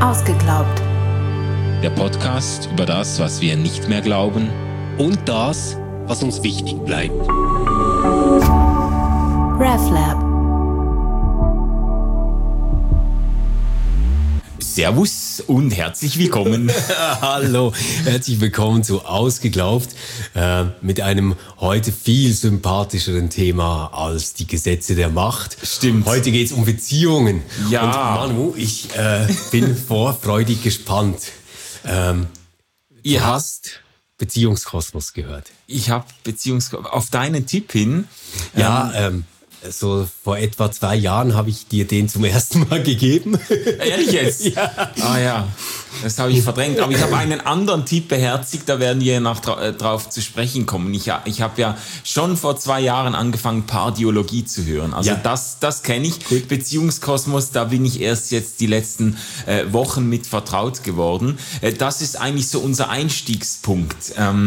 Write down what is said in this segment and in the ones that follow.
Ausgeglaubt. Der Podcast über das, was wir nicht mehr glauben und das, was uns wichtig bleibt. RefLab. Servus und herzlich willkommen. Hallo, herzlich willkommen zu Ausgeglaubt mit einem heute viel sympathischeren Thema als die Gesetze der Macht. Stimmt. Heute geht es um Beziehungen. Ja. Und Manu, ich bin vorfreudig gespannt. Ihr hast Beziehungskosmos gehört. Ich habe auf deinen Tipp hin. So vor etwa 2 Jahren habe ich dir den zum ersten Mal gegeben. Ehrlich jetzt? Ja. Ah ja, das habe ich verdrängt. Aber ich habe einen anderen Tipp beherzigt, da werden wir drauf zu sprechen kommen. Ich habe ja schon vor 2 Jahren angefangen, Paardiologie zu hören. Also ja. Das kenne ich. Gut. Beziehungskosmos, da bin ich erst jetzt die letzten Wochen mit vertraut geworden. Das ist eigentlich so unser Einstiegspunkt.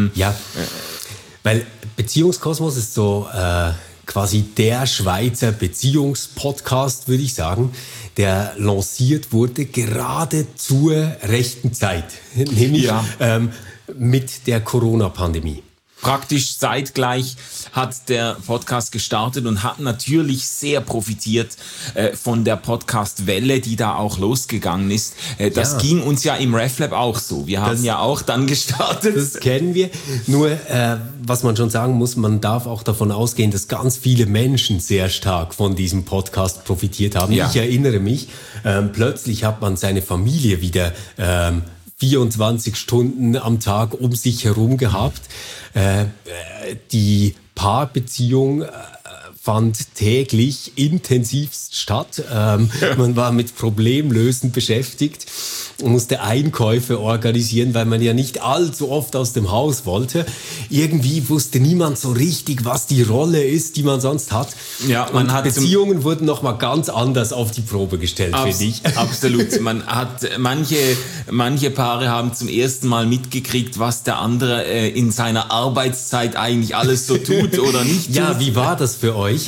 Weil Beziehungskosmos ist so... quasi der Schweizer Beziehungspodcast, würde ich sagen, der lanciert wurde gerade zur rechten Zeit, nämlich mit der Corona-Pandemie. Praktisch zeitgleich hat der Podcast gestartet und hat natürlich sehr profitiert von der Podcast-Welle, die da auch losgegangen ist. Das ging uns ja im RefLab auch so. Wir haben ja auch dann gestartet. Das kennen wir. Nur, was man schon sagen muss, man darf auch davon ausgehen, dass ganz viele Menschen sehr stark von diesem Podcast profitiert haben. Ja. Ich erinnere mich, plötzlich hat man seine Familie wieder 24 Stunden am Tag um sich herum gehabt. Die Paarbeziehung fand täglich intensivst statt. Man war mit Problemlösen beschäftigt und musste Einkäufe organisieren, weil man ja nicht allzu oft aus dem Haus wollte. Irgendwie wusste niemand so richtig, was die Rolle ist, die man sonst hat. Ja, und Beziehungen wurden nochmal ganz anders auf die Probe gestellt, finde ich. Absolut. Man hat manche Paare haben zum ersten Mal mitgekriegt, was der andere in seiner Arbeitszeit eigentlich alles so tut oder nicht tut. Ja, wie war das für euch?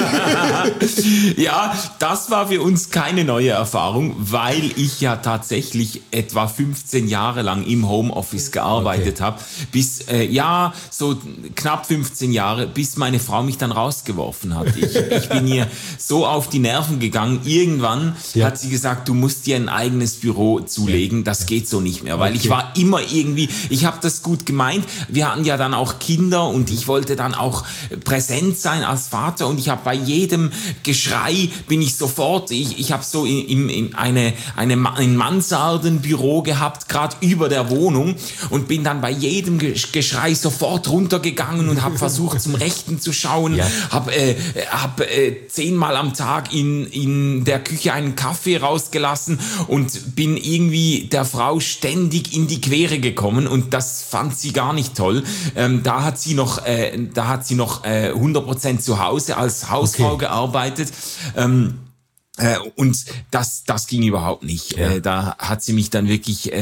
Ja, das war für uns keine neue Erfahrung, weil ich ja tatsächlich etwa 15 Jahre lang im Homeoffice gearbeitet habe, bis so knapp 15 Jahre, bis meine Frau mich dann rausgeworfen hat. Ich bin ihr so auf die Nerven gegangen. Irgendwann hat sie gesagt, du musst dir ein eigenes Büro zulegen, das geht so nicht mehr, weil ich war immer irgendwie, ich habe das gut gemeint, wir hatten ja dann auch Kinder und ich wollte dann auch präsent sein als Vater und ich habe bei jedem Geschrei bin ich sofort, ich habe so ein Mansardenbüro gehabt, gerade über der Wohnung und bin dann bei jedem Geschrei sofort runtergegangen und habe versucht zum Rechten zu schauen, habe 10-mal am Tag in der Küche einen Kaffee rausgelassen und bin irgendwie der Frau ständig in die Quere gekommen und das fand sie gar nicht toll. Da hat sie noch 100% zu Hause als Hausfrau gearbeitet. Und das ging überhaupt nicht. Da hat sie mich dann wirklich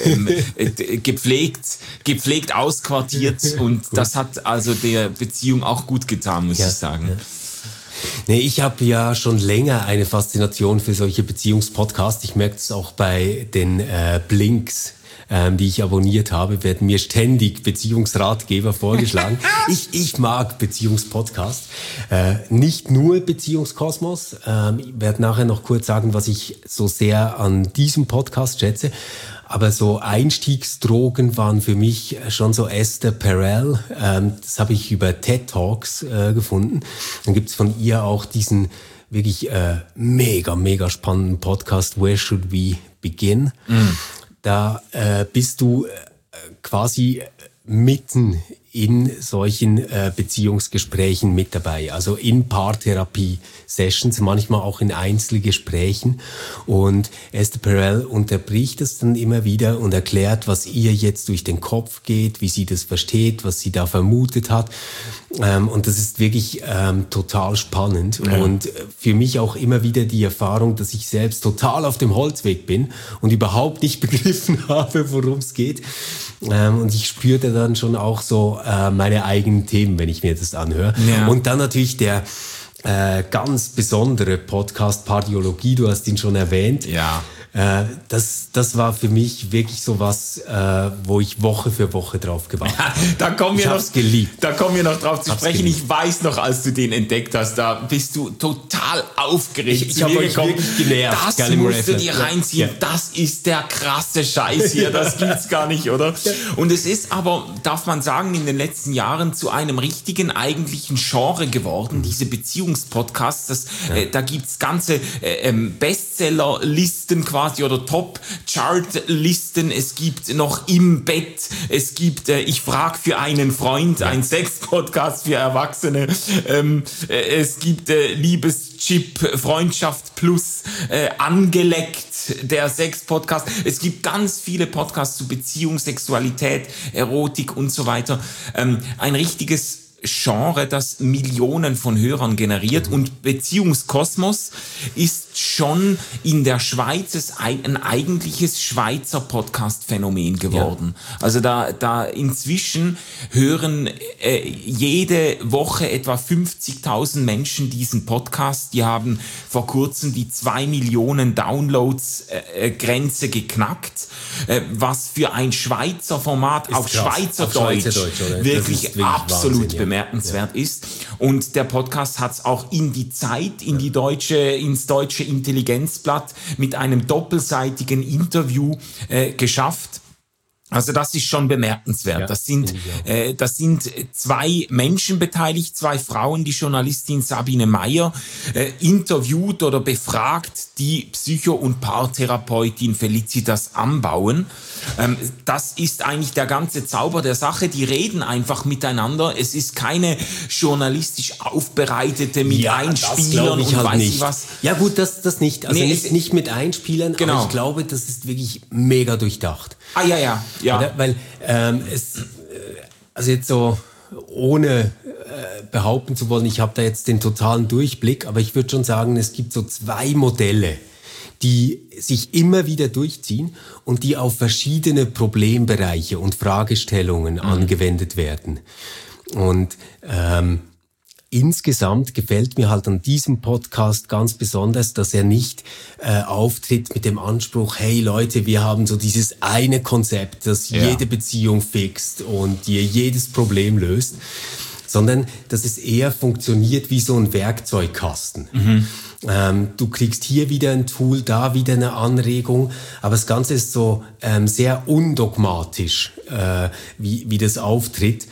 gepflegt ausquartiert und das hat also der Beziehung auch gut getan, muss ich sagen. Ja. Nee, ich habe ja schon länger eine Faszination für solche Beziehungspodcasts. Ich merke es auch bei den Blinks, die ich abonniert habe, werden mir ständig Beziehungsratgeber vorgeschlagen. Ich mag Beziehungspodcasts, nicht nur Beziehungskosmos. Ich werde nachher noch kurz sagen, was ich so sehr an diesem Podcast schätze. Aber so Einstiegsdrogen waren für mich schon so Esther Perel. Das habe ich über TED Talks gefunden. Dann gibt's von ihr auch diesen wirklich mega spannenden Podcast Where Should We Begin? Da bist du quasi mitten in solchen Beziehungsgesprächen mit dabei, also in Paartherapie-Sessions, manchmal auch in Einzelgesprächen. Und Esther Perel unterbricht es dann immer wieder und erklärt, was ihr jetzt durch den Kopf geht, wie sie das versteht, was sie da vermutet hat. Und das ist wirklich total spannend. Ja. Und für mich auch immer wieder die Erfahrung, dass ich selbst total auf dem Holzweg bin und überhaupt nicht begriffen habe, worum es geht. Und ich spürte dann schon auch so meine eigenen Themen, wenn ich mir das anhöre. Ja. Und dann natürlich der ganz besondere Podcast Pardiologie, du hast ihn schon erwähnt. Ja. Das war für mich wirklich so was, wo ich Woche für Woche drauf gewartet habe. Da kommen wir geliebt. Da kommen wir noch drauf zu sprechen. Geliebt. Ich weiß noch, als du den entdeckt hast, da bist du total aufgeregt Ich habe euch wirklich genervt. Das musst du dir reinziehen. Ja. Das ist der krasse Scheiß hier. Das gibt's gar nicht, oder? Ja. Und es ist aber, darf man sagen, in den letzten Jahren zu einem richtigen eigentlichen Genre geworden, diese Beziehungspodcasts. Da gibt's ganze Bestsellerlisten quasi oder Top-Chart-Listen. Es gibt noch im Bett, es gibt Ich frag für einen Freund, ein Sex-Podcast für Erwachsene. Es gibt Liebeschip, Freundschaft plus, Angeleckt, der Sex-Podcast. Es gibt ganz viele Podcasts zu Beziehung, Sexualität, Erotik und so weiter. Ein richtiges Genre, das Millionen von Hörern generiert, und Beziehungskosmos ist schon in der Schweiz ein eigentliches Schweizer Podcast-Phänomen geworden. Ja. Also da inzwischen hören jede Woche etwa 50.000 Menschen diesen Podcast. Die haben vor kurzem die 2 Millionen Downloads Grenze geknackt, was für ein Schweizer Format ist auf Schweizerdeutsch wirklich absolut bemerkenswert ist. Und der Podcast hat es auch in die Zeit, ins deutsche Intelligenzblatt mit einem doppelseitigen Interview geschafft. Also das ist schon bemerkenswert. Ja, das sind 2 Menschen beteiligt, 2 Frauen, die Journalistin Sabine Meyer interviewt oder befragt die Psycho- und Paartherapeutin Felicitas Ambauen. Das ist eigentlich der ganze Zauber der Sache. Die reden einfach miteinander. Es ist keine journalistisch aufbereitete mit Einspielern und halt weiß nicht. Ich was. Ja gut, das nicht. Also nicht mit Einspielern, genau. Aber ich glaube, das ist wirklich mega durchdacht. Ah, ja. Weil also jetzt so ohne behaupten zu wollen, ich habe da jetzt den totalen Durchblick, aber ich würde schon sagen, es gibt so 2 Modelle, die sich immer wieder durchziehen und die auf verschiedene Problembereiche und Fragestellungen angewendet werden. Und insgesamt gefällt mir halt an diesem Podcast ganz besonders, dass er nicht auftritt mit dem Anspruch, hey Leute, wir haben so dieses eine Konzept, das jede Beziehung fixt und dir jedes Problem löst, sondern dass es eher funktioniert wie so ein Werkzeugkasten. Du kriegst hier wieder ein Tool, da wieder eine Anregung, aber das Ganze ist so sehr undogmatisch, wie das auftritt.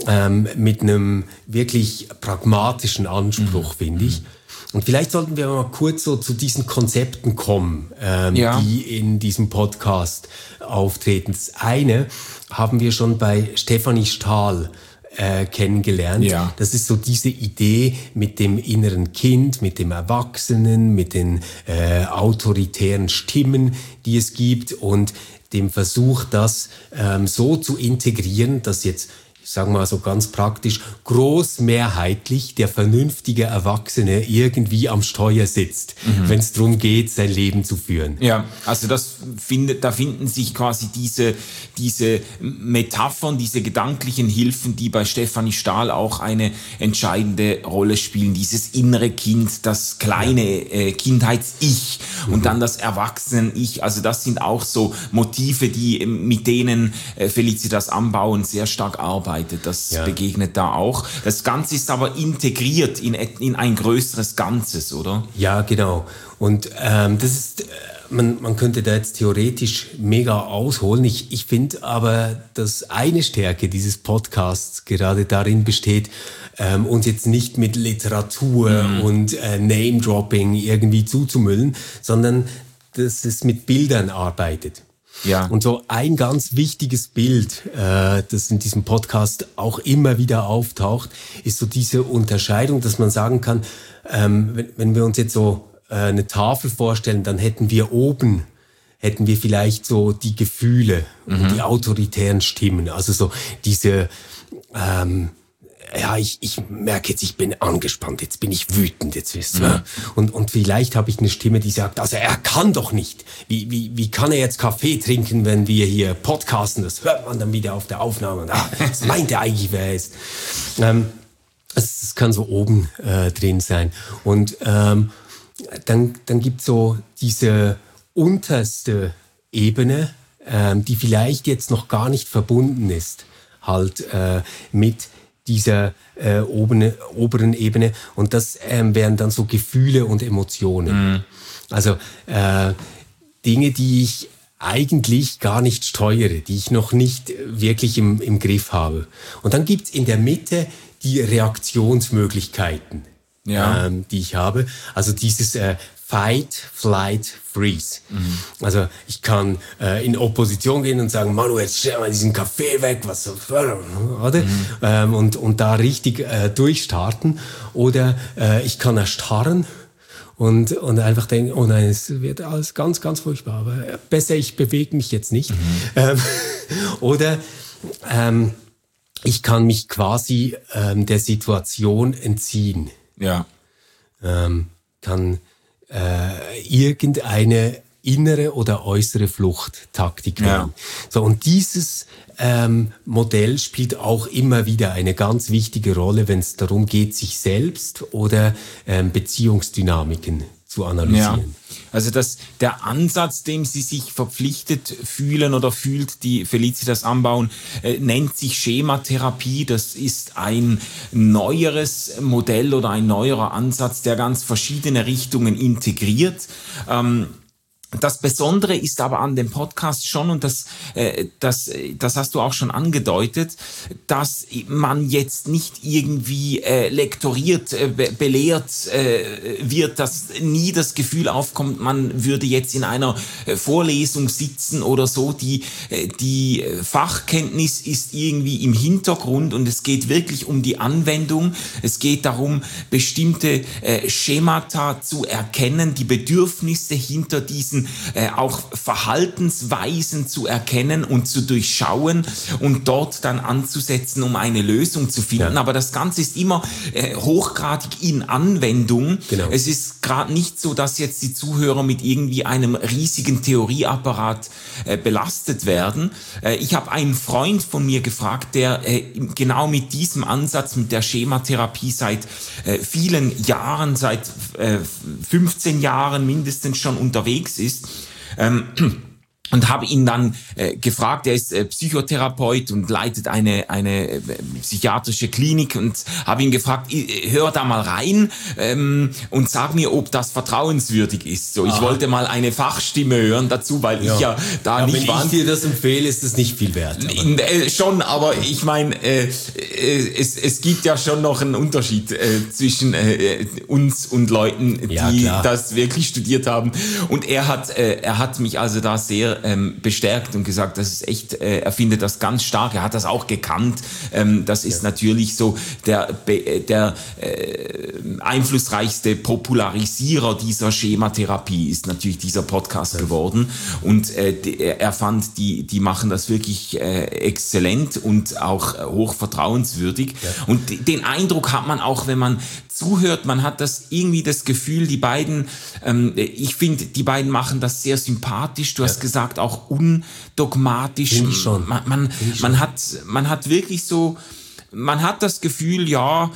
Mit einem wirklich pragmatischen Anspruch, finde ich. Und vielleicht sollten wir mal kurz so zu diesen Konzepten kommen, die in diesem Podcast auftreten. Das eine haben wir schon bei Stefanie Stahl kennengelernt. Ja. Das ist so diese Idee mit dem inneren Kind, mit dem Erwachsenen, mit den autoritären Stimmen, die es gibt, und dem Versuch, das so zu integrieren, dass jetzt, sagen wir mal so ganz praktisch, großmehrheitlich der vernünftige Erwachsene irgendwie am Steuer sitzt, wenn es darum geht, sein Leben zu führen. Ja, also da finden sich quasi diese Metaphern, diese gedanklichen Hilfen, die bei Stefanie Stahl auch eine entscheidende Rolle spielen. Dieses innere Kind, das kleine Kindheits-Ich und dann das Erwachsenen-Ich. Also das sind auch so Motive, mit denen Felicitas Ambauen sehr stark arbeitet. Das begegnet da auch. Das Ganze ist aber integriert in ein größeres Ganzes, oder? Ja, genau. Und das ist, man könnte da jetzt theoretisch mega ausholen. Ich finde aber, dass eine Stärke dieses Podcasts gerade darin besteht, uns jetzt nicht mit Literatur und Name-Dropping irgendwie zuzumüllen, sondern dass es mit Bildern arbeitet. Ja. Und so ein ganz wichtiges Bild, das in diesem Podcast auch immer wieder auftaucht, ist so diese Unterscheidung, dass man sagen kann, wenn wir uns jetzt so eine Tafel vorstellen, dann hätten wir vielleicht so die Gefühle und die autoritären Stimmen, also so diese ich merke jetzt, ich bin angespannt, jetzt bin ich wütend, jetzt wisst ihr. Und vielleicht habe ich eine Stimme, die sagt, also er kann doch nicht. Wie kann er jetzt Kaffee trinken, wenn wir hier podcasten? Das hört man dann wieder auf der Aufnahme. Das meint er eigentlich, wer er ist. Das kann so oben drin sein. Und dann gibt es so diese unterste Ebene, die vielleicht jetzt noch gar nicht verbunden ist, halt mit dieser oberen Ebene. Und das wären dann so Gefühle und Emotionen. Mhm. Also Dinge, die ich eigentlich gar nicht steuere, die ich noch nicht wirklich im Griff habe. Und dann gibt's in der Mitte die Reaktionsmöglichkeiten, die ich habe. Also dieses Fight, Flight, Freeze. Mhm. Also ich kann in Opposition gehen und sagen, Manu, jetzt stell mal diesen Kaffee weg, was so, oder? Mhm. Und da richtig durchstarten. Oder ich kann erstarren und einfach denken, oh nein, es wird alles ganz, ganz furchtbar, aber besser, ich bewege mich jetzt nicht. Mhm. Oder ich kann mich quasi der Situation entziehen. Ja. Kann irgendeine innere oder äußere Fluchttaktik wählen. Ja. So, und dieses Modell spielt auch immer wieder eine ganz wichtige Rolle, wenn es darum geht, sich selbst oder Beziehungsdynamiken zu analysieren. Ja. Also der Ansatz, dem Sie sich verpflichtet fühlen oder fühlt, die Felicitas anbauen, nennt sich Schematherapie. Das ist ein neueres Modell oder ein neuerer Ansatz, der ganz verschiedene Richtungen integriert. Das Besondere ist aber an dem Podcast schon, und das hast du auch schon angedeutet, dass man jetzt nicht irgendwie lektoriert, belehrt wird, dass nie das Gefühl aufkommt, man würde jetzt in einer Vorlesung sitzen oder so. Die Fachkenntnis ist irgendwie im Hintergrund und es geht wirklich um die Anwendung. Es geht darum, bestimmte Schemata zu erkennen, die Bedürfnisse hinter diesen auch Verhaltensweisen zu erkennen und zu durchschauen und dort dann anzusetzen, um eine Lösung zu finden. Ja. Aber das Ganze ist immer hochgradig in Anwendung. Genau. Es ist gerade nicht so, dass jetzt die Zuhörer mit irgendwie einem riesigen Theorieapparat belastet werden. Ich habe einen Freund von mir gefragt, der genau mit diesem Ansatz, mit der Schematherapie seit vielen Jahren, seit 15 Jahren mindestens schon unterwegs ist. Und habe ihn dann gefragt, er ist Psychotherapeut und leitet eine psychiatrische Klinik, und habe ihn gefragt, hör da mal rein und sag mir, ob das vertrauenswürdig ist. So, ich wollte mal eine Fachstimme hören dazu, weil ich ja da nicht... Wenn ich dir das empfehle, ist das nicht viel wert. Schon, aber ich meine, es gibt ja schon noch einen Unterschied zwischen uns und Leuten, die das wirklich studiert haben. Und er hat mich also da sehr bestärkt und gesagt, das ist echt, er findet das ganz stark, er hat das auch gekannt, das ist natürlich so der einflussreichste Popularisierer dieser Schematherapie ist natürlich dieser Podcast geworden, und er fand, die machen das wirklich exzellent und auch hoch vertrauenswürdig, und den Eindruck hat man auch, wenn man zuhört, man hat irgendwie das Gefühl, die beiden, ich finde, die beiden machen das sehr sympathisch, du hast gesagt, auch undogmatisch. Man hat wirklich so, man hat das Gefühl, da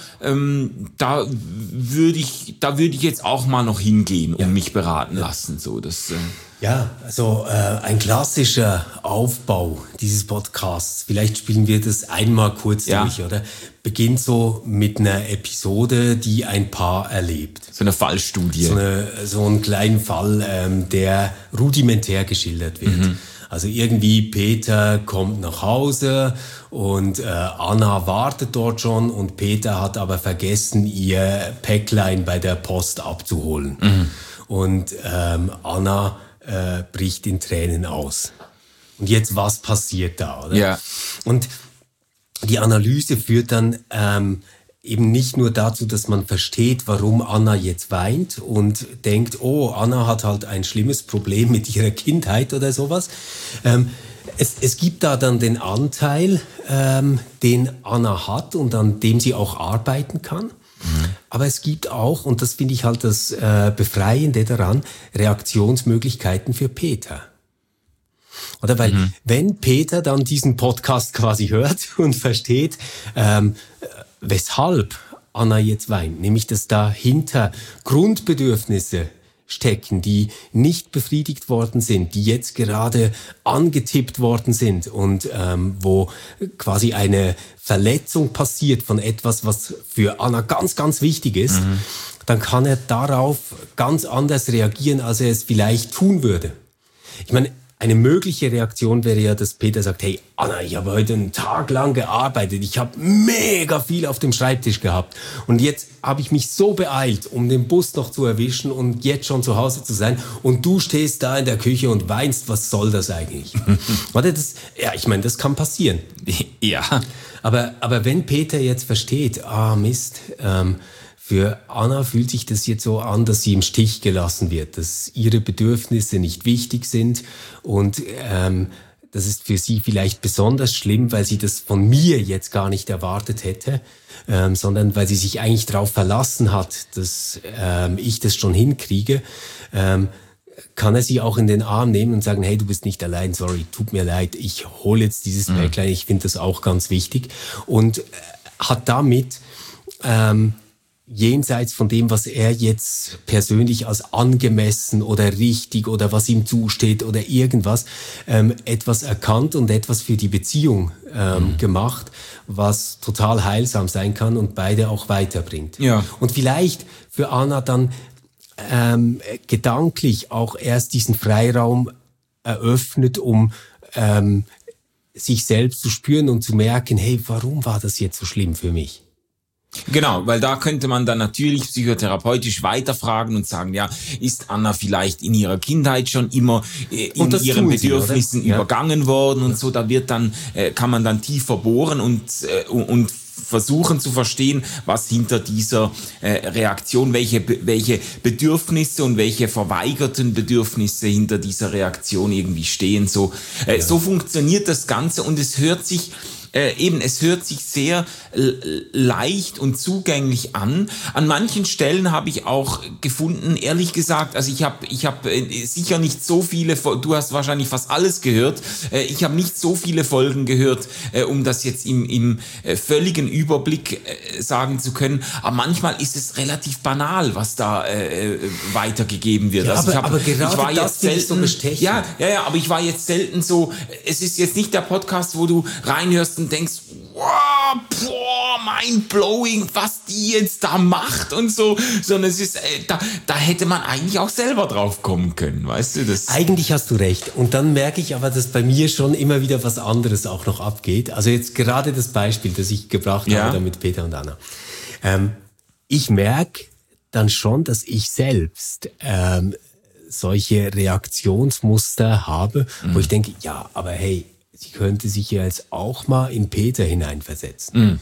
würde ich jetzt auch mal noch hingehen und mich beraten lassen. So, das. Also ein klassischer Aufbau dieses Podcasts, vielleicht spielen wir das einmal kurz durch, oder? Beginnt so mit einer Episode, die ein Paar erlebt. So eine Fallstudie. So einen kleinen Fall, der rudimentär geschildert wird. Mhm. Also irgendwie Peter kommt nach Hause und Anna wartet dort schon, und Peter hat aber vergessen, ihr Päcklein bei der Post abzuholen. Mhm. Und Anna bricht in Tränen aus. Und jetzt, was passiert da, oder? Ja. Und die Analyse führt dann eben nicht nur dazu, dass man versteht, warum Anna jetzt weint und denkt, oh, Anna hat halt ein schlimmes Problem mit ihrer Kindheit oder sowas. Es gibt da dann den Anteil, den Anna hat und an dem sie auch arbeiten kann. Mhm. Aber es gibt auch, und das finde ich halt das Befreiende daran, Reaktionsmöglichkeiten für Peter. Oder weil, wenn Peter dann diesen Podcast quasi hört und versteht, weshalb Anna jetzt weint. Nämlich, dass dahinter Grundbedürfnisse stecken, die nicht befriedigt worden sind, die jetzt gerade angetippt worden sind und wo quasi eine Verletzung passiert von etwas, was für Anna ganz, ganz wichtig ist, dann kann er darauf ganz anders reagieren, als er es vielleicht tun würde. Ich meine, eine mögliche Reaktion wäre ja, dass Peter sagt, hey Anna, ich habe heute einen Tag lang gearbeitet, ich habe mega viel auf dem Schreibtisch gehabt und jetzt habe ich mich so beeilt, um den Bus noch zu erwischen und jetzt schon zu Hause zu sein und du stehst da in der Küche und weinst, was soll das eigentlich? Warte, ich meine, das kann passieren. Ja. Aber wenn Peter jetzt versteht, Mist, für Anna fühlt sich das jetzt so an, dass sie im Stich gelassen wird, dass ihre Bedürfnisse nicht wichtig sind und das ist für sie vielleicht besonders schlimm, weil sie das von mir jetzt gar nicht erwartet hätte, sondern weil sie sich eigentlich darauf verlassen hat, dass ich das schon hinkriege, kann er sie auch in den Arm nehmen und sagen, hey, du bist nicht allein, sorry, tut mir leid, ich hole jetzt dieses Päcklein, ich finde das auch ganz wichtig und hat damit jenseits von dem, was er jetzt persönlich als angemessen oder richtig oder was ihm zusteht oder irgendwas, etwas erkannt und etwas für die Beziehung gemacht, was total heilsam sein kann und beide auch weiterbringt. Ja. Und vielleicht für Anna dann gedanklich auch erst diesen Freiraum eröffnet, um sich selbst zu spüren und zu merken, hey, warum war das jetzt so schlimm für mich? Genau, weil da könnte man dann natürlich psychotherapeutisch weiterfragen und sagen, ja, ist Anna vielleicht in ihrer Kindheit schon immer in ihren Bedürfnissen übergangen worden und so, da wird dann, kann man dann tiefer bohren und versuchen zu verstehen, was hinter dieser Reaktion, welche Bedürfnisse und welche verweigerten Bedürfnisse hinter dieser Reaktion irgendwie stehen. So funktioniert das Ganze und es hört sich sehr leicht und zugänglich an. An manchen Stellen habe ich auch gefunden, ehrlich gesagt, also ich habe sicher nicht so viele, du hast wahrscheinlich fast alles gehört, ich habe nicht so viele Folgen gehört, um das jetzt im völligen Überblick sagen zu können, aber manchmal ist es relativ banal, was da weitergegeben wird. Ja, also aber gerade ich war das jetzt selten, so bestechend. Ja, aber ich war jetzt selten so, es ist jetzt nicht der Podcast, wo du reinhörst und denkst, wow, mind-blowing, was die jetzt da macht und so, sondern es ist, da hätte man eigentlich auch selber drauf kommen können, weißt du das? Eigentlich hast du recht. Und dann merke ich aber, dass bei mir schon immer wieder was anderes auch noch abgeht. Also jetzt gerade das Beispiel, das ich gebracht habe, da mit Peter und Anna. Ich merke dann schon, dass ich selbst solche Reaktionsmuster habe, wo ich denke, ja, aber hey, sie könnte sich ja jetzt auch mal in Peter hineinversetzen.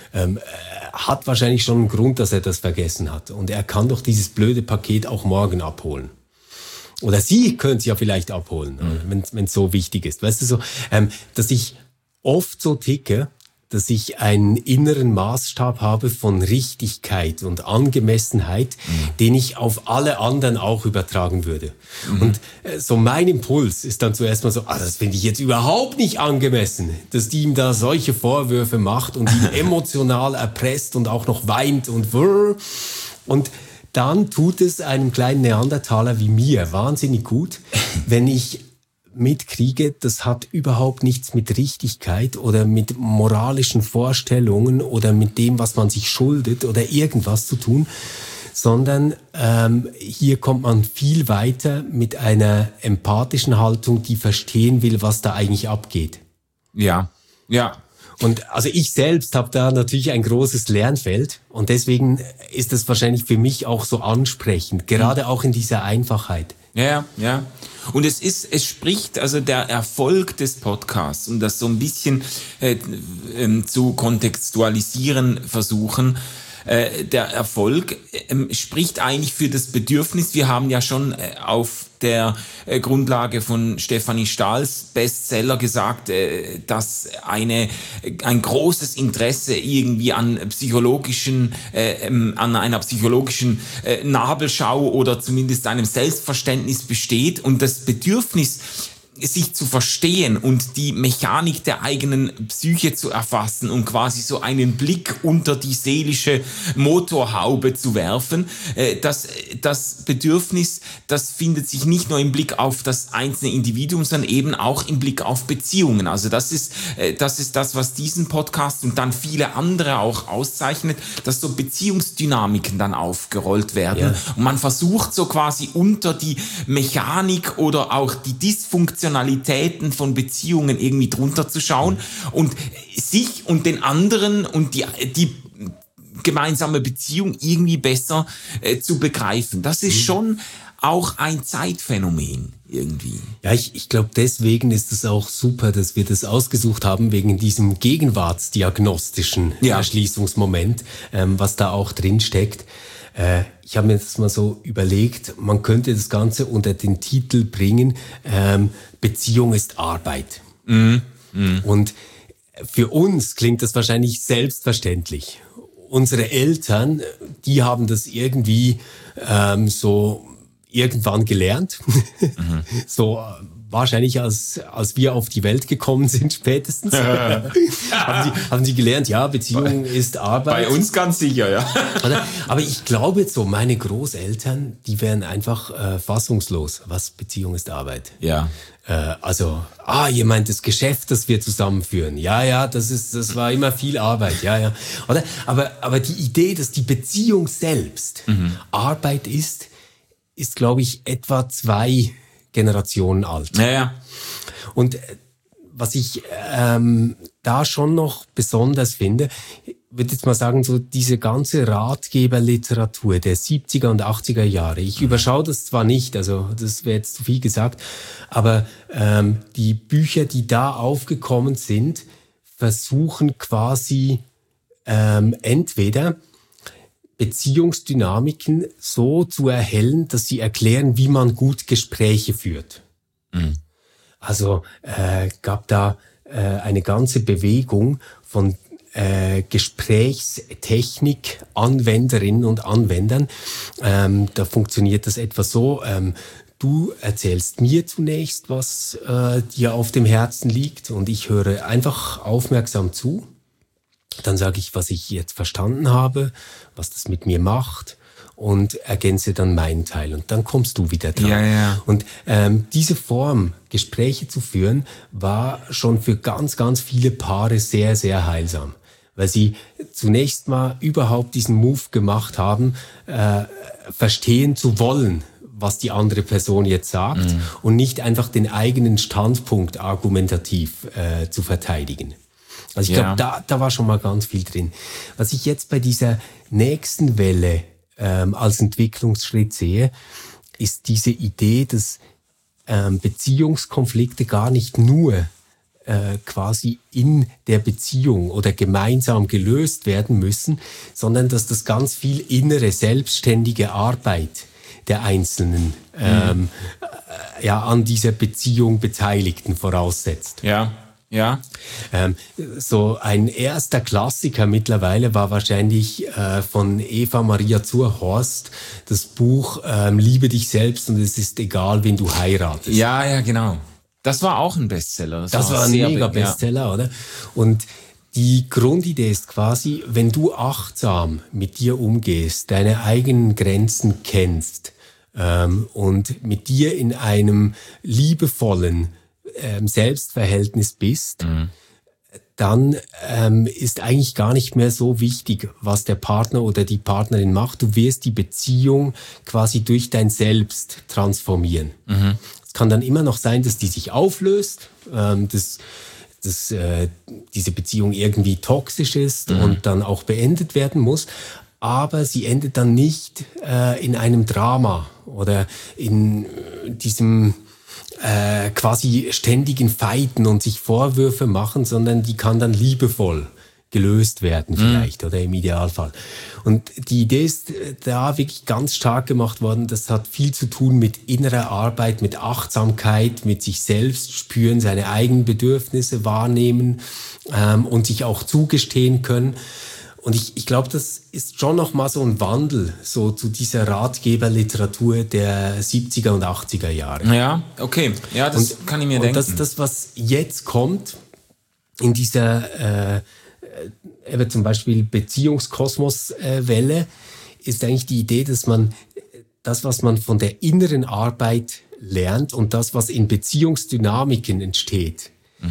Hat wahrscheinlich schon einen Grund, dass er das vergessen hat. Und er kann doch dieses blöde Paket auch morgen abholen. Oder sie könnte es ja vielleicht abholen, wenn es so wichtig ist. Weißt du, so, dass ich oft so ticke, dass ich einen inneren Maßstab habe von Richtigkeit und Angemessenheit, den ich auf alle anderen auch übertragen würde. Und so mein Impuls ist dann zuerst mal so, das finde ich jetzt überhaupt nicht angemessen, dass die ihm da solche Vorwürfe macht und ihn emotional erpresst und auch noch weint und dann tut es einem kleinen Neandertaler wie mir wahnsinnig gut, wenn ich mitkriege, das hat überhaupt nichts mit Richtigkeit oder mit moralischen Vorstellungen oder mit dem, was man sich schuldet oder irgendwas zu tun, sondern hier kommt man viel weiter mit einer empathischen Haltung, die verstehen will, was da eigentlich abgeht. Ja. Und also ich selbst habe da natürlich ein großes Lernfeld und deswegen ist das wahrscheinlich für mich auch so ansprechend, gerade auch in dieser Einfachheit. Ja. Und es spricht also der Erfolg des Podcasts, um das so ein bisschen zu kontextualisieren versuchen. Der Erfolg spricht eigentlich für das Bedürfnis. Wir haben ja schon auf der Grundlage von Stefanie Stahls Bestseller gesagt, dass ein großes Interesse irgendwie an einer psychologischen Nabelschau oder zumindest einem Selbstverständnis besteht und das Bedürfnis sich zu verstehen und die Mechanik der eigenen Psyche zu erfassen und quasi so einen Blick unter die seelische Motorhaube zu werfen, das Bedürfnis, das findet sich nicht nur im Blick auf das einzelne Individuum, sondern eben auch im Blick auf Beziehungen. Also das ist das, was diesen Podcast und dann viele andere auch auszeichnet, dass so Beziehungsdynamiken dann aufgerollt werden. Ja. Und man versucht so quasi unter die Mechanik oder auch die Dysfunktionalitäten von Beziehungen irgendwie drunter zu schauen und sich und den anderen und die gemeinsame Beziehung irgendwie besser zu begreifen. Das ist schon auch ein Zeitphänomen irgendwie. Ja, ich glaube, deswegen ist es auch super, dass wir das ausgesucht haben, wegen diesem gegenwartsdiagnostischen Erschließungsmoment, was da auch drin steckt. Ich habe mir das mal so überlegt, man könnte das Ganze unter den Titel bringen, Beziehung ist Arbeit. Und für uns klingt das wahrscheinlich selbstverständlich. Unsere Eltern, die haben das irgendwie so irgendwann gelernt. So wahrscheinlich als wir auf die Welt gekommen sind spätestens. haben sie gelernt, ja, Beziehung ist Arbeit. Bei uns ganz sicher, ja. Aber ich glaube jetzt so, meine Großeltern, die wären einfach fassungslos. Was? Beziehung ist Arbeit. Ja. Ihr meint das Geschäft, das wir zusammenführen. Ja, das war immer viel Arbeit. Ja. Oder? Aber die Idee, dass die Beziehung selbst Arbeit ist, glaube ich, etwa 2 Generationen alt. Ja. Und was ich da schon noch besonders finde, würde jetzt mal sagen, so diese ganze Ratgeberliteratur der 70er und 80er Jahre. Ich überschaue das zwar nicht, also das wäre jetzt zu viel gesagt, aber die Bücher, die da aufgekommen sind, versuchen quasi entweder Beziehungsdynamiken so zu erhellen, dass sie erklären, wie man gut Gespräche führt. Also gab da eine ganze Bewegung von Gesprächstechnik-Anwenderinnen und Anwendern. Da funktioniert das etwa so, du erzählst mir zunächst, was dir auf dem Herzen liegt und ich höre einfach aufmerksam zu. Dann sage ich, was ich jetzt verstanden habe, was das mit mir macht und ergänze dann meinen Teil. Und dann kommst du wieder dran. Ja. Und diese Form, Gespräche zu führen, war schon für ganz, ganz viele Paare sehr, sehr heilsam. Weil sie zunächst mal überhaupt diesen Move gemacht haben, verstehen zu wollen, was die andere Person jetzt sagt und nicht einfach den eigenen Standpunkt argumentativ zu verteidigen. Also ich glaube, da war schon mal ganz viel drin. Was ich jetzt bei dieser nächsten Welle als Entwicklungsschritt sehe, ist diese Idee, dass Beziehungskonflikte gar nicht nur quasi in der Beziehung oder gemeinsam gelöst werden müssen, sondern dass das ganz viel innere, selbstständige Arbeit der Einzelnen an dieser Beziehung Beteiligten voraussetzt. Ja. So ein erster Klassiker mittlerweile war wahrscheinlich von Eva Maria Zurhorst das Buch Liebe dich selbst und es ist egal, wen du heiratest. Ja, genau. Das war auch ein Bestseller. Das war ein mega Bestseller, oder? Und die Grundidee ist quasi, wenn du achtsam mit dir umgehst, deine eigenen Grenzen kennst und mit dir in einem liebevollen Selbstverhältnis bist, dann ist eigentlich gar nicht mehr so wichtig, was der Partner oder die Partnerin macht. Du wirst die Beziehung quasi durch dein Selbst transformieren. Es kann dann immer noch sein, dass die sich auflöst, dass diese Beziehung irgendwie toxisch ist und dann auch beendet werden muss. Aber sie endet dann nicht in einem Drama oder in diesem quasi ständigen Fighten und sich Vorwürfe machen, sondern die kann dann liebevoll gelöst werden vielleicht oder im Idealfall. Und die Idee ist da wirklich ganz stark gemacht worden. Das hat viel zu tun mit innerer Arbeit, mit Achtsamkeit, mit sich selbst spüren, seine eigenen Bedürfnisse wahrnehmen und sich auch zugestehen können. Und ich glaube, das ist schon nochmal so ein Wandel, so zu dieser Ratgeberliteratur der 70er und 80er Jahre. Ja, okay. Ja, das kann ich mir denken. Und das, was jetzt kommt, in dieser eben zum Beispiel Beziehungskosmos-Welle, ist eigentlich die Idee, dass man das, was man von der inneren Arbeit lernt und das, was in Beziehungsdynamiken entsteht,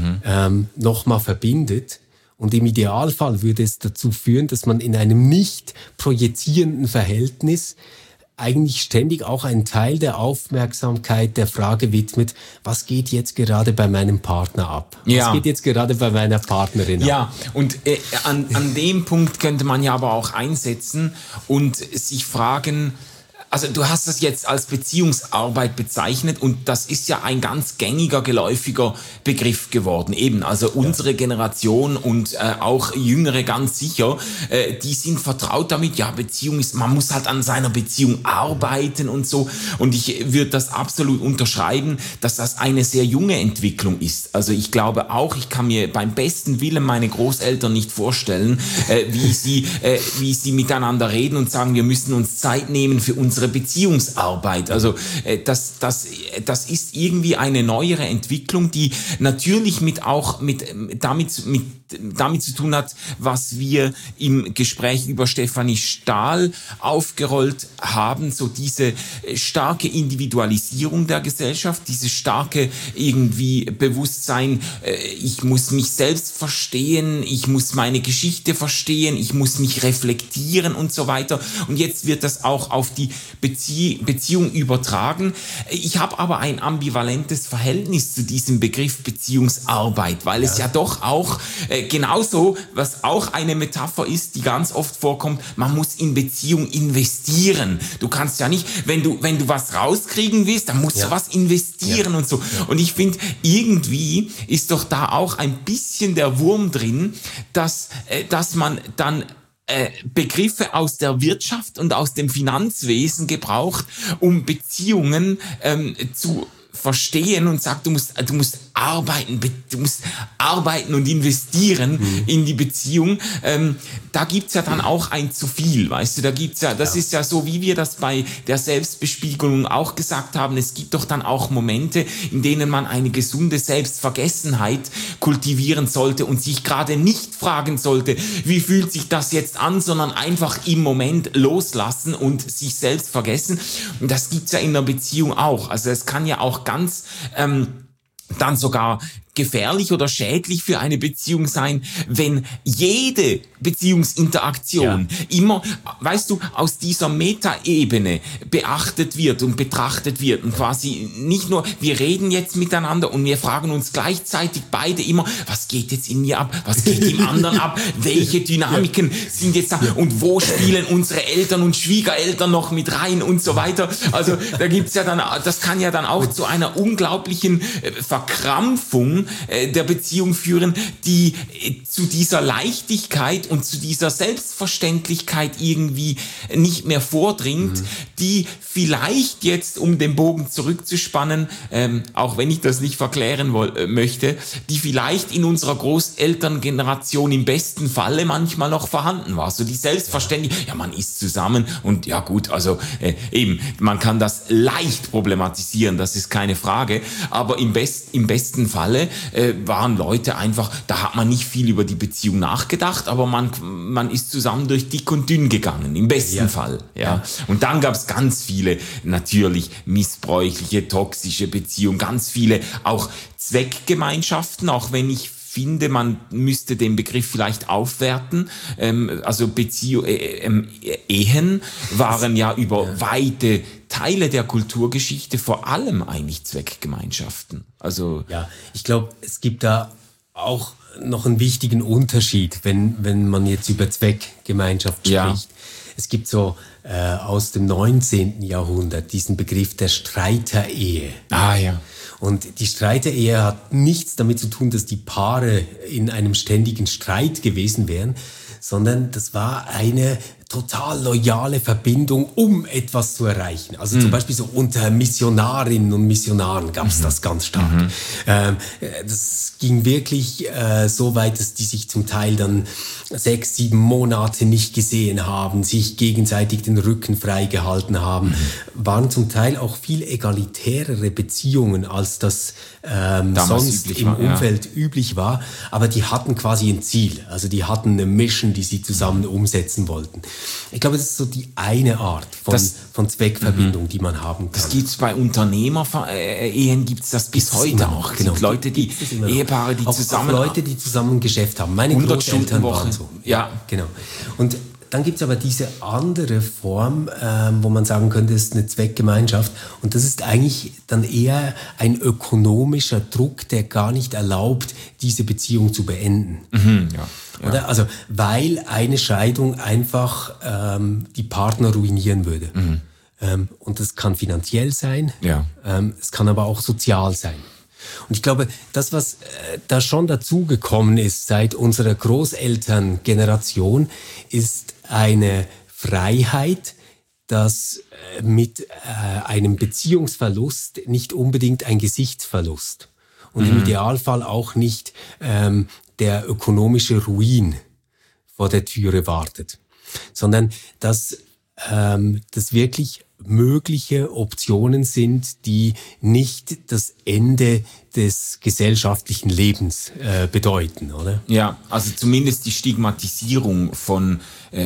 nochmal verbindet. Und im Idealfall würde es dazu führen, dass man in einem nicht projizierenden Verhältnis eigentlich ständig auch einen Teil der Aufmerksamkeit der Frage widmet, was geht jetzt gerade bei meinem Partner ab? Was geht jetzt gerade bei meiner Partnerin ab? Ja, und an dem Punkt könnte man ja aber auch einsetzen und sich fragen, also du hast das jetzt als Beziehungsarbeit bezeichnet und das ist ja ein ganz gängiger, geläufiger Begriff geworden. Eben, also unsere Generation und auch Jüngere ganz sicher, die sind vertraut damit, ja, Beziehung ist, man muss halt an seiner Beziehung arbeiten und so. Und ich würde das absolut unterschreiben, dass das eine sehr junge Entwicklung ist. Also ich glaube auch, ich kann mir beim besten Willen meine Großeltern nicht vorstellen, wie sie miteinander reden und sagen, wir müssen uns Zeit nehmen für unsere Beziehungsarbeit. Also das ist irgendwie eine neuere Entwicklung, die natürlich damit zu tun hat, was wir im Gespräch über Stefanie Stahl aufgerollt haben, so diese starke Individualisierung der Gesellschaft, diese starke irgendwie Bewusstsein, ich muss mich selbst verstehen, ich muss meine Geschichte verstehen, ich muss mich reflektieren und so weiter. Und jetzt wird das auch auf die Beziehung übertragen. Ich habe aber ein ambivalentes Verhältnis zu diesem Begriff Beziehungsarbeit, weil es ja doch auch genauso, was auch eine Metapher ist, die ganz oft vorkommt, man muss in Beziehung investieren. Du kannst ja nicht, wenn du was rauskriegen willst, dann musst du was investieren und so. Und ich finde, irgendwie ist doch da auch ein bisschen der Wurm drin, dass man dann Begriffe aus der Wirtschaft und aus dem Finanzwesen gebraucht, um Beziehungen zu verstehen und sagt, du musst arbeiten und investieren in die Beziehung. Da gibt's ja dann auch ein zu viel, weißt du, da gibt's ja, das ist ja so, wie wir das bei der Selbstbespiegelung auch gesagt haben, es gibt doch dann auch Momente, in denen man eine gesunde Selbstvergessenheit kultivieren sollte und sich gerade nicht fragen sollte, wie fühlt sich das jetzt an, sondern einfach im Moment loslassen und sich selbst vergessen. Und das gibt's ja in der Beziehung auch. Also es kann ja auch ganz dann sogar gefährlich oder schädlich für eine Beziehung sein, wenn jede Beziehungsinteraktion immer, weißt du, aus dieser Metaebene beachtet wird und betrachtet wird und quasi nicht nur, wir reden jetzt miteinander und wir fragen uns gleichzeitig beide immer, was geht jetzt in mir ab, was geht im anderen ab, welche Dynamiken sind jetzt da und wo spielen unsere Eltern und Schwiegereltern noch mit rein und so weiter. Also da gibt's ja dann, das kann ja dann auch zu einer unglaublichen Verkrampfung der Beziehung führen, die zu dieser Leichtigkeit und zu dieser Selbstverständlichkeit irgendwie nicht mehr vordringt, die vielleicht jetzt, um den Bogen zurückzuspannen, auch wenn ich das nicht verklären möchte, die vielleicht in unserer Großelterngeneration im besten Falle manchmal noch vorhanden war. So die Selbstverständlichkeit, ja, man ist zusammen und ja gut, also eben, man kann das leicht problematisieren, das ist keine Frage, aber im besten Falle waren Leute einfach, da hat man nicht viel über die Beziehung nachgedacht, aber man ist zusammen durch dick und dünn gegangen, im besten Fall. Ja. Und dann gab es ganz viele natürlich missbräuchliche, toxische Beziehungen, ganz viele auch Zweckgemeinschaften, auch wenn ich finde, man müsste den Begriff vielleicht aufwerten. Also Ehen waren ja über weite Teile der Kulturgeschichte vor allem eigentlich Zweckgemeinschaften. Also ja, ich glaube, es gibt da auch noch einen wichtigen Unterschied, wenn man jetzt über Zweckgemeinschaft spricht. Ja. Es gibt so aus dem 19. Jahrhundert diesen Begriff der Streiterehe. Ah ja. Und die Streiterehe hat nichts damit zu tun, dass die Paare in einem ständigen Streit gewesen wären, sondern das war eine total loyale Verbindung, um etwas zu erreichen. Also zum Beispiel so unter Missionarinnen und Missionaren gab es das ganz stark. Das ging wirklich so weit, dass die sich zum Teil dann 6, 7 Monate nicht gesehen haben, sich gegenseitig den Rücken freigehalten haben. Waren zum Teil auch viel egalitärere Beziehungen, als das sonst im Umfeld üblich war. Aber die hatten quasi ein Ziel. Also die hatten eine Mission, die sie zusammen umsetzen wollten. Ich glaube, das ist so die eine Art von Zweckverbindung, die man haben kann. Das gibt's bei Unternehmer-Ehen, gibt's das bis heute auch. Es gibt Leute, Ehepaare, die zusammen... Auch Leute, die zusammen ein Geschäft haben. Meine Großeltern waren so. Ja. Genau. Und dann gibt's aber diese andere Form, wo man sagen könnte, es ist eine Zweckgemeinschaft. Und das ist eigentlich dann eher ein ökonomischer Druck, der gar nicht erlaubt, diese Beziehung zu beenden. Ja. Oder? Also, weil eine Scheidung einfach die Partner ruinieren würde. Und das kann finanziell sein, es kann aber auch sozial sein. Und ich glaube, das, was da schon dazugekommen ist seit unserer Großelterngeneration, ist eine Freiheit, dass mit einem Beziehungsverlust nicht unbedingt ein Gesichtsverlust und im Idealfall auch nicht der ökonomische Ruin vor der Türe wartet, sondern dass das wirklich mögliche Optionen sind, die nicht das Ende des gesellschaftlichen Lebens bedeuten, oder? Ja, also zumindest die Stigmatisierung von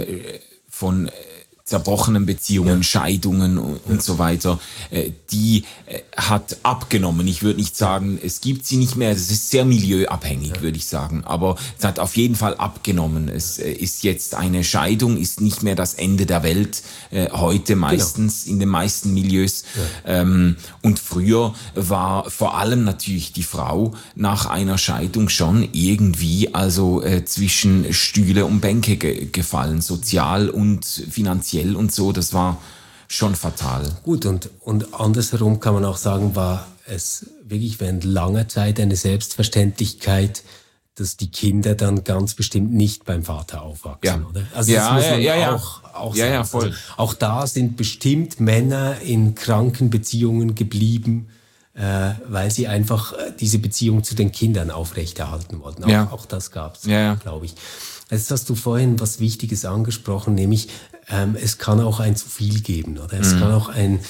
zerbrochenen Beziehungen, Scheidungen und so weiter, die hat abgenommen. Ich würde nicht sagen, es gibt sie nicht mehr. Es ist sehr milieuabhängig, würde ich sagen. Aber es hat auf jeden Fall abgenommen. Es ist jetzt eine Scheidung, ist nicht mehr das Ende der Welt, heute meistens in den meisten Milieus. Und früher war vor allem natürlich die Frau nach einer Scheidung schon irgendwie zwischen Stühle und Bänke gefallen, sozial und finanziell und so, das war schon fatal. Gut, und andersherum kann man auch sagen, war es wirklich während langer Zeit eine Selbstverständlichkeit, dass die Kinder dann ganz bestimmt nicht beim Vater aufwachsen, oder? Also das muss man auch sagen. Ja, voll. Also auch da sind bestimmt Männer in kranken Beziehungen geblieben, weil sie einfach diese Beziehung zu den Kindern aufrechterhalten wollten. Auch das gab's, glaube ich. Jetzt hast du vorhin was Wichtiges angesprochen, nämlich es kann auch ein zu viel geben, oder? Es kann auch ein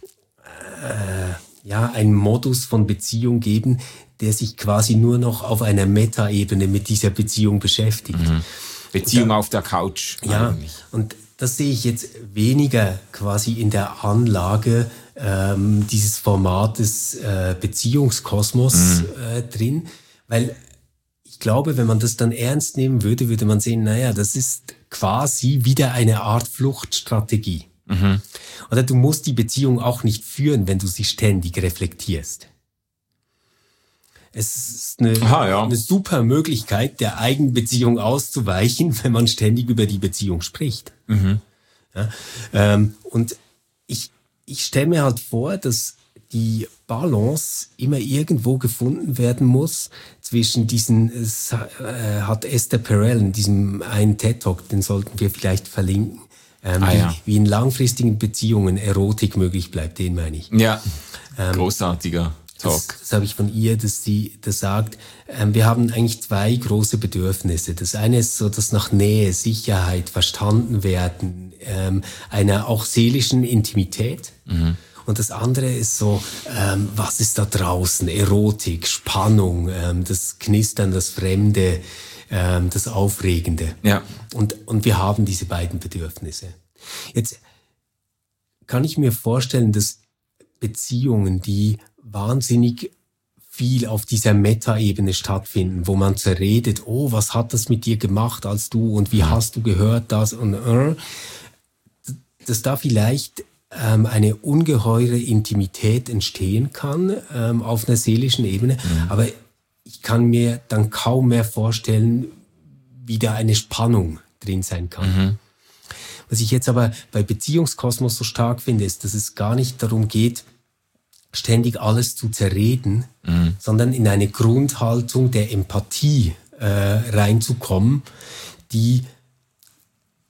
Modus von Beziehung geben, der sich quasi nur noch auf einer Metaebene mit dieser Beziehung beschäftigt. Beziehung auf der Couch. Eigentlich. Und das sehe ich jetzt weniger quasi in der Anlage dieses Formates Beziehungskosmos drin, weil ich glaube, wenn man das dann ernst nehmen würde, würde man sehen, das ist quasi wieder eine Art Fluchtstrategie. Oder du musst die Beziehung auch nicht führen, wenn du sie ständig reflektierst. Es ist eine super Möglichkeit, der eigenen Beziehung auszuweichen, wenn man ständig über die Beziehung spricht. Und ich stelle mir halt vor, dass die Balance immer irgendwo gefunden werden muss zwischen diesen, hat Esther Perel in diesem einen TED-Talk, den sollten wir vielleicht verlinken, wie in langfristigen Beziehungen Erotik möglich bleibt, den meine ich. Ja, großartiger Talk. Das habe ich von ihr, dass sie das sagt, wir haben eigentlich 2 große Bedürfnisse. Das eine ist so das nach Nähe, Sicherheit, verstanden werden, einer auch seelischen Intimität. Und das andere ist so, was ist da draußen? Erotik, Spannung, das Knistern, das Fremde, das Aufregende. Ja. Und wir haben diese beiden Bedürfnisse. Jetzt kann ich mir vorstellen, dass Beziehungen, die wahnsinnig viel auf dieser Metaebene stattfinden, wo man zerredet, was hat das mit dir gemacht als du und wie hast du gehört das und dass da vielleicht eine ungeheure Intimität entstehen kann auf einer seelischen Ebene, aber ich kann mir dann kaum mehr vorstellen, wie da eine Spannung drin sein kann. Was ich jetzt aber bei Beziehungskosmos so stark finde, ist, dass es gar nicht darum geht, ständig alles zu zerreden, sondern in eine Grundhaltung der Empathie reinzukommen, die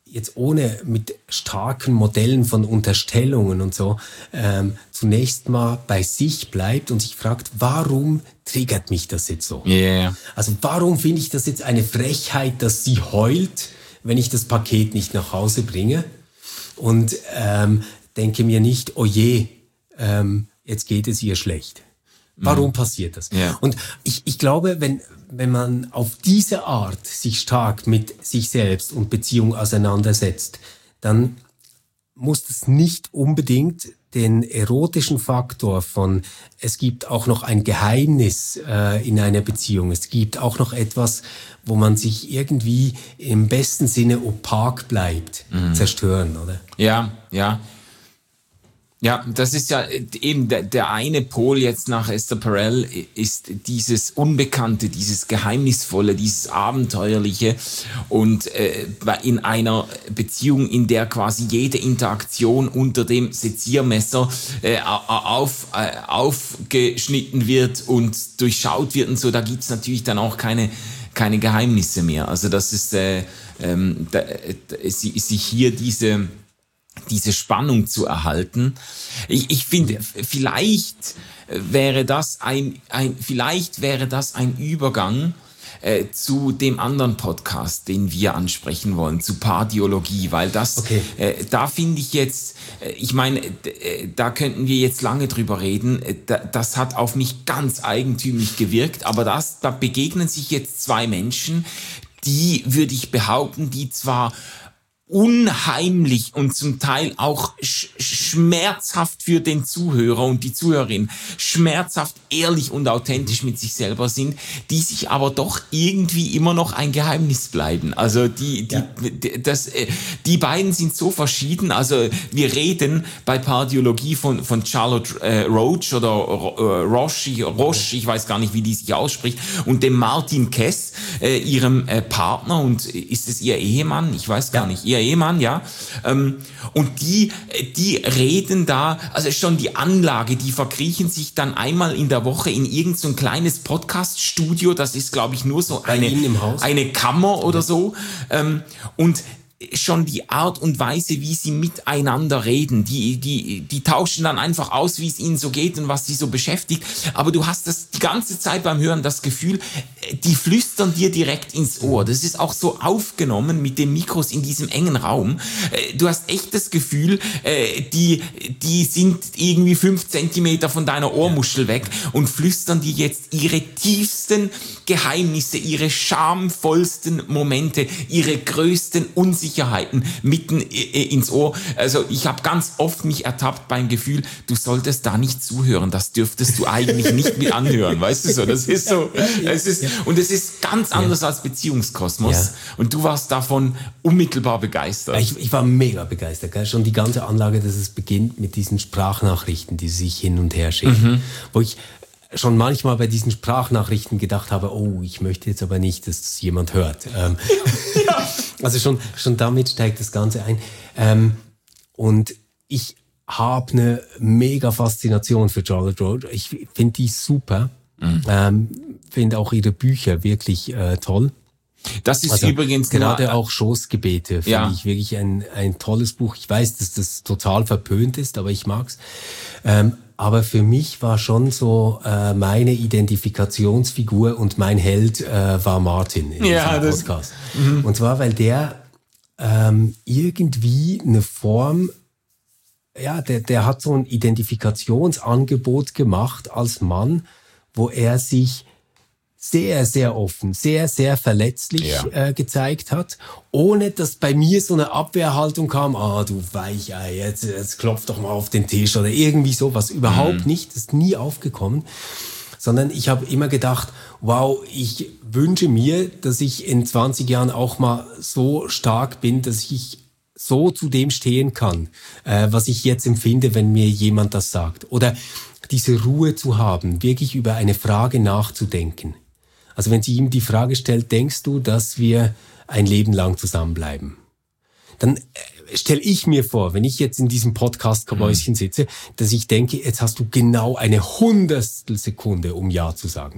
jetzt ohne mit starken Modellen von Unterstellungen und so, zunächst mal bei sich bleibt und sich fragt, warum triggert mich das jetzt so? Yeah. Also warum finde ich das jetzt eine Frechheit, dass sie heult, wenn ich das Paket nicht nach Hause bringe? Und denke mir nicht, oh je, jetzt geht es ihr schlecht. Warum passiert das? Ja. Und ich glaube, wenn man auf diese Art sich stark mit sich selbst und Beziehung auseinandersetzt, dann muss das nicht unbedingt den erotischen Faktor von, es gibt auch noch ein Geheimnis in einer Beziehung, es gibt auch noch etwas, wo man sich irgendwie im besten Sinne opak bleibt, zerstören, oder? Ja, ja. Ja, das ist ja eben der eine Pol jetzt nach Esther Perel ist dieses Unbekannte, dieses Geheimnisvolle, dieses Abenteuerliche und in einer Beziehung, in der quasi jede Interaktion unter dem Seziermesser aufgeschnitten wird und durchschaut wird und so, da gibt's natürlich dann auch keine Geheimnisse mehr. Also das ist sich hier diese Spannung zu erhalten. Ich finde, vielleicht wäre das ein Übergang zu dem anderen Podcast, den wir ansprechen wollen, zu Paardiologie, weil das, da finde ich jetzt, ich meine, da könnten wir jetzt lange drüber reden, das hat auf mich ganz eigentümlich gewirkt, aber da begegnen sich jetzt zwei Menschen, die, würde ich behaupten, die zwar unheimlich und zum Teil auch schmerzhaft für den Zuhörer und die Zuhörerin, schmerzhaft ehrlich und authentisch mit sich selber sind, die sich aber doch irgendwie immer noch ein Geheimnis bleiben. Also die beiden sind so verschieden. Also wir reden bei Paardiologie von Charlotte Roach oder Roche, ich weiß gar nicht, wie die sich ausspricht, und dem Martin Kess, ihrem Partner, und ist es ihr Ehemann? Ich weiß gar nicht. Ihr Ehemann, ja. Und die reden da, also schon die Anlage, die verkriechen sich dann einmal in der Woche in irgend so ein kleines Podcast-Studio, das ist, glaube ich, nur so eine Kammer oder so. Und schon die Art und Weise, wie sie miteinander reden, die tauschen dann einfach aus, wie es ihnen so geht und was sie so beschäftigt. Aber du hast das die ganze Zeit beim Hören das Gefühl, die flüstern dir direkt ins Ohr. Das ist auch so aufgenommen mit den Mikros in diesem engen Raum. Du hast echt das Gefühl, die sind irgendwie 5 Zentimeter von deiner Ohrmuschel weg und flüstern dir jetzt ihre tiefsten Geheimnisse, ihre schamvollsten Momente, ihre größten Unsicherheiten mitten ins Ohr. Also ich habe ganz oft mich ertappt beim Gefühl, du solltest da nicht zuhören, das dürftest du eigentlich nicht mit anhören, weißt du so? Das ist so, und es ist ganz anders als Beziehungskosmos. Ja. Und du warst davon unmittelbar begeistert. Ich war mega begeistert, gell? Schon die ganze Anlage, dass es beginnt mit diesen Sprachnachrichten, die sich hin und her schicken, wo ich schon manchmal bei diesen Sprachnachrichten gedacht habe, oh, ich möchte jetzt aber nicht, dass das jemand hört. Also schon damit steigt das Ganze ein. Und ich habe eine mega Faszination für Charlotte Roach. Ich finde die super. Finde auch ihre Bücher wirklich toll. Das ist übrigens gerade auch Schoßgebete, finde ich wirklich ein tolles Buch. Ich weiß, dass das total verpönt ist, aber ich mag's. Aber für mich war schon so meine Identifikationsfigur und mein Held war Martin in diesem Podcast. Und zwar, weil der irgendwie eine Form, der hat so ein Identifikationsangebot gemacht als Mann, wo er sich sehr, sehr offen, sehr, sehr verletzlich gezeigt hat, ohne dass bei mir so eine Abwehrhaltung kam, du Weichei, jetzt klopf doch mal auf den Tisch oder irgendwie sowas. Überhaupt nicht, das ist nie aufgekommen, sondern ich habe immer gedacht, wow, ich wünsche mir, dass ich in 20 Jahren auch mal so stark bin, dass ich so zu dem stehen kann, was ich jetzt empfinde, wenn mir jemand das sagt. Oder diese Ruhe zu haben, wirklich über eine Frage nachzudenken. Also wenn sie ihm die Frage stellt, denkst du, dass wir ein Leben lang zusammenbleiben? Dann stelle ich mir vor, wenn ich jetzt in diesem Podcast-Kabäuschen sitze, dass ich denke, jetzt hast du genau eine 100stel Sekunde, um Ja zu sagen.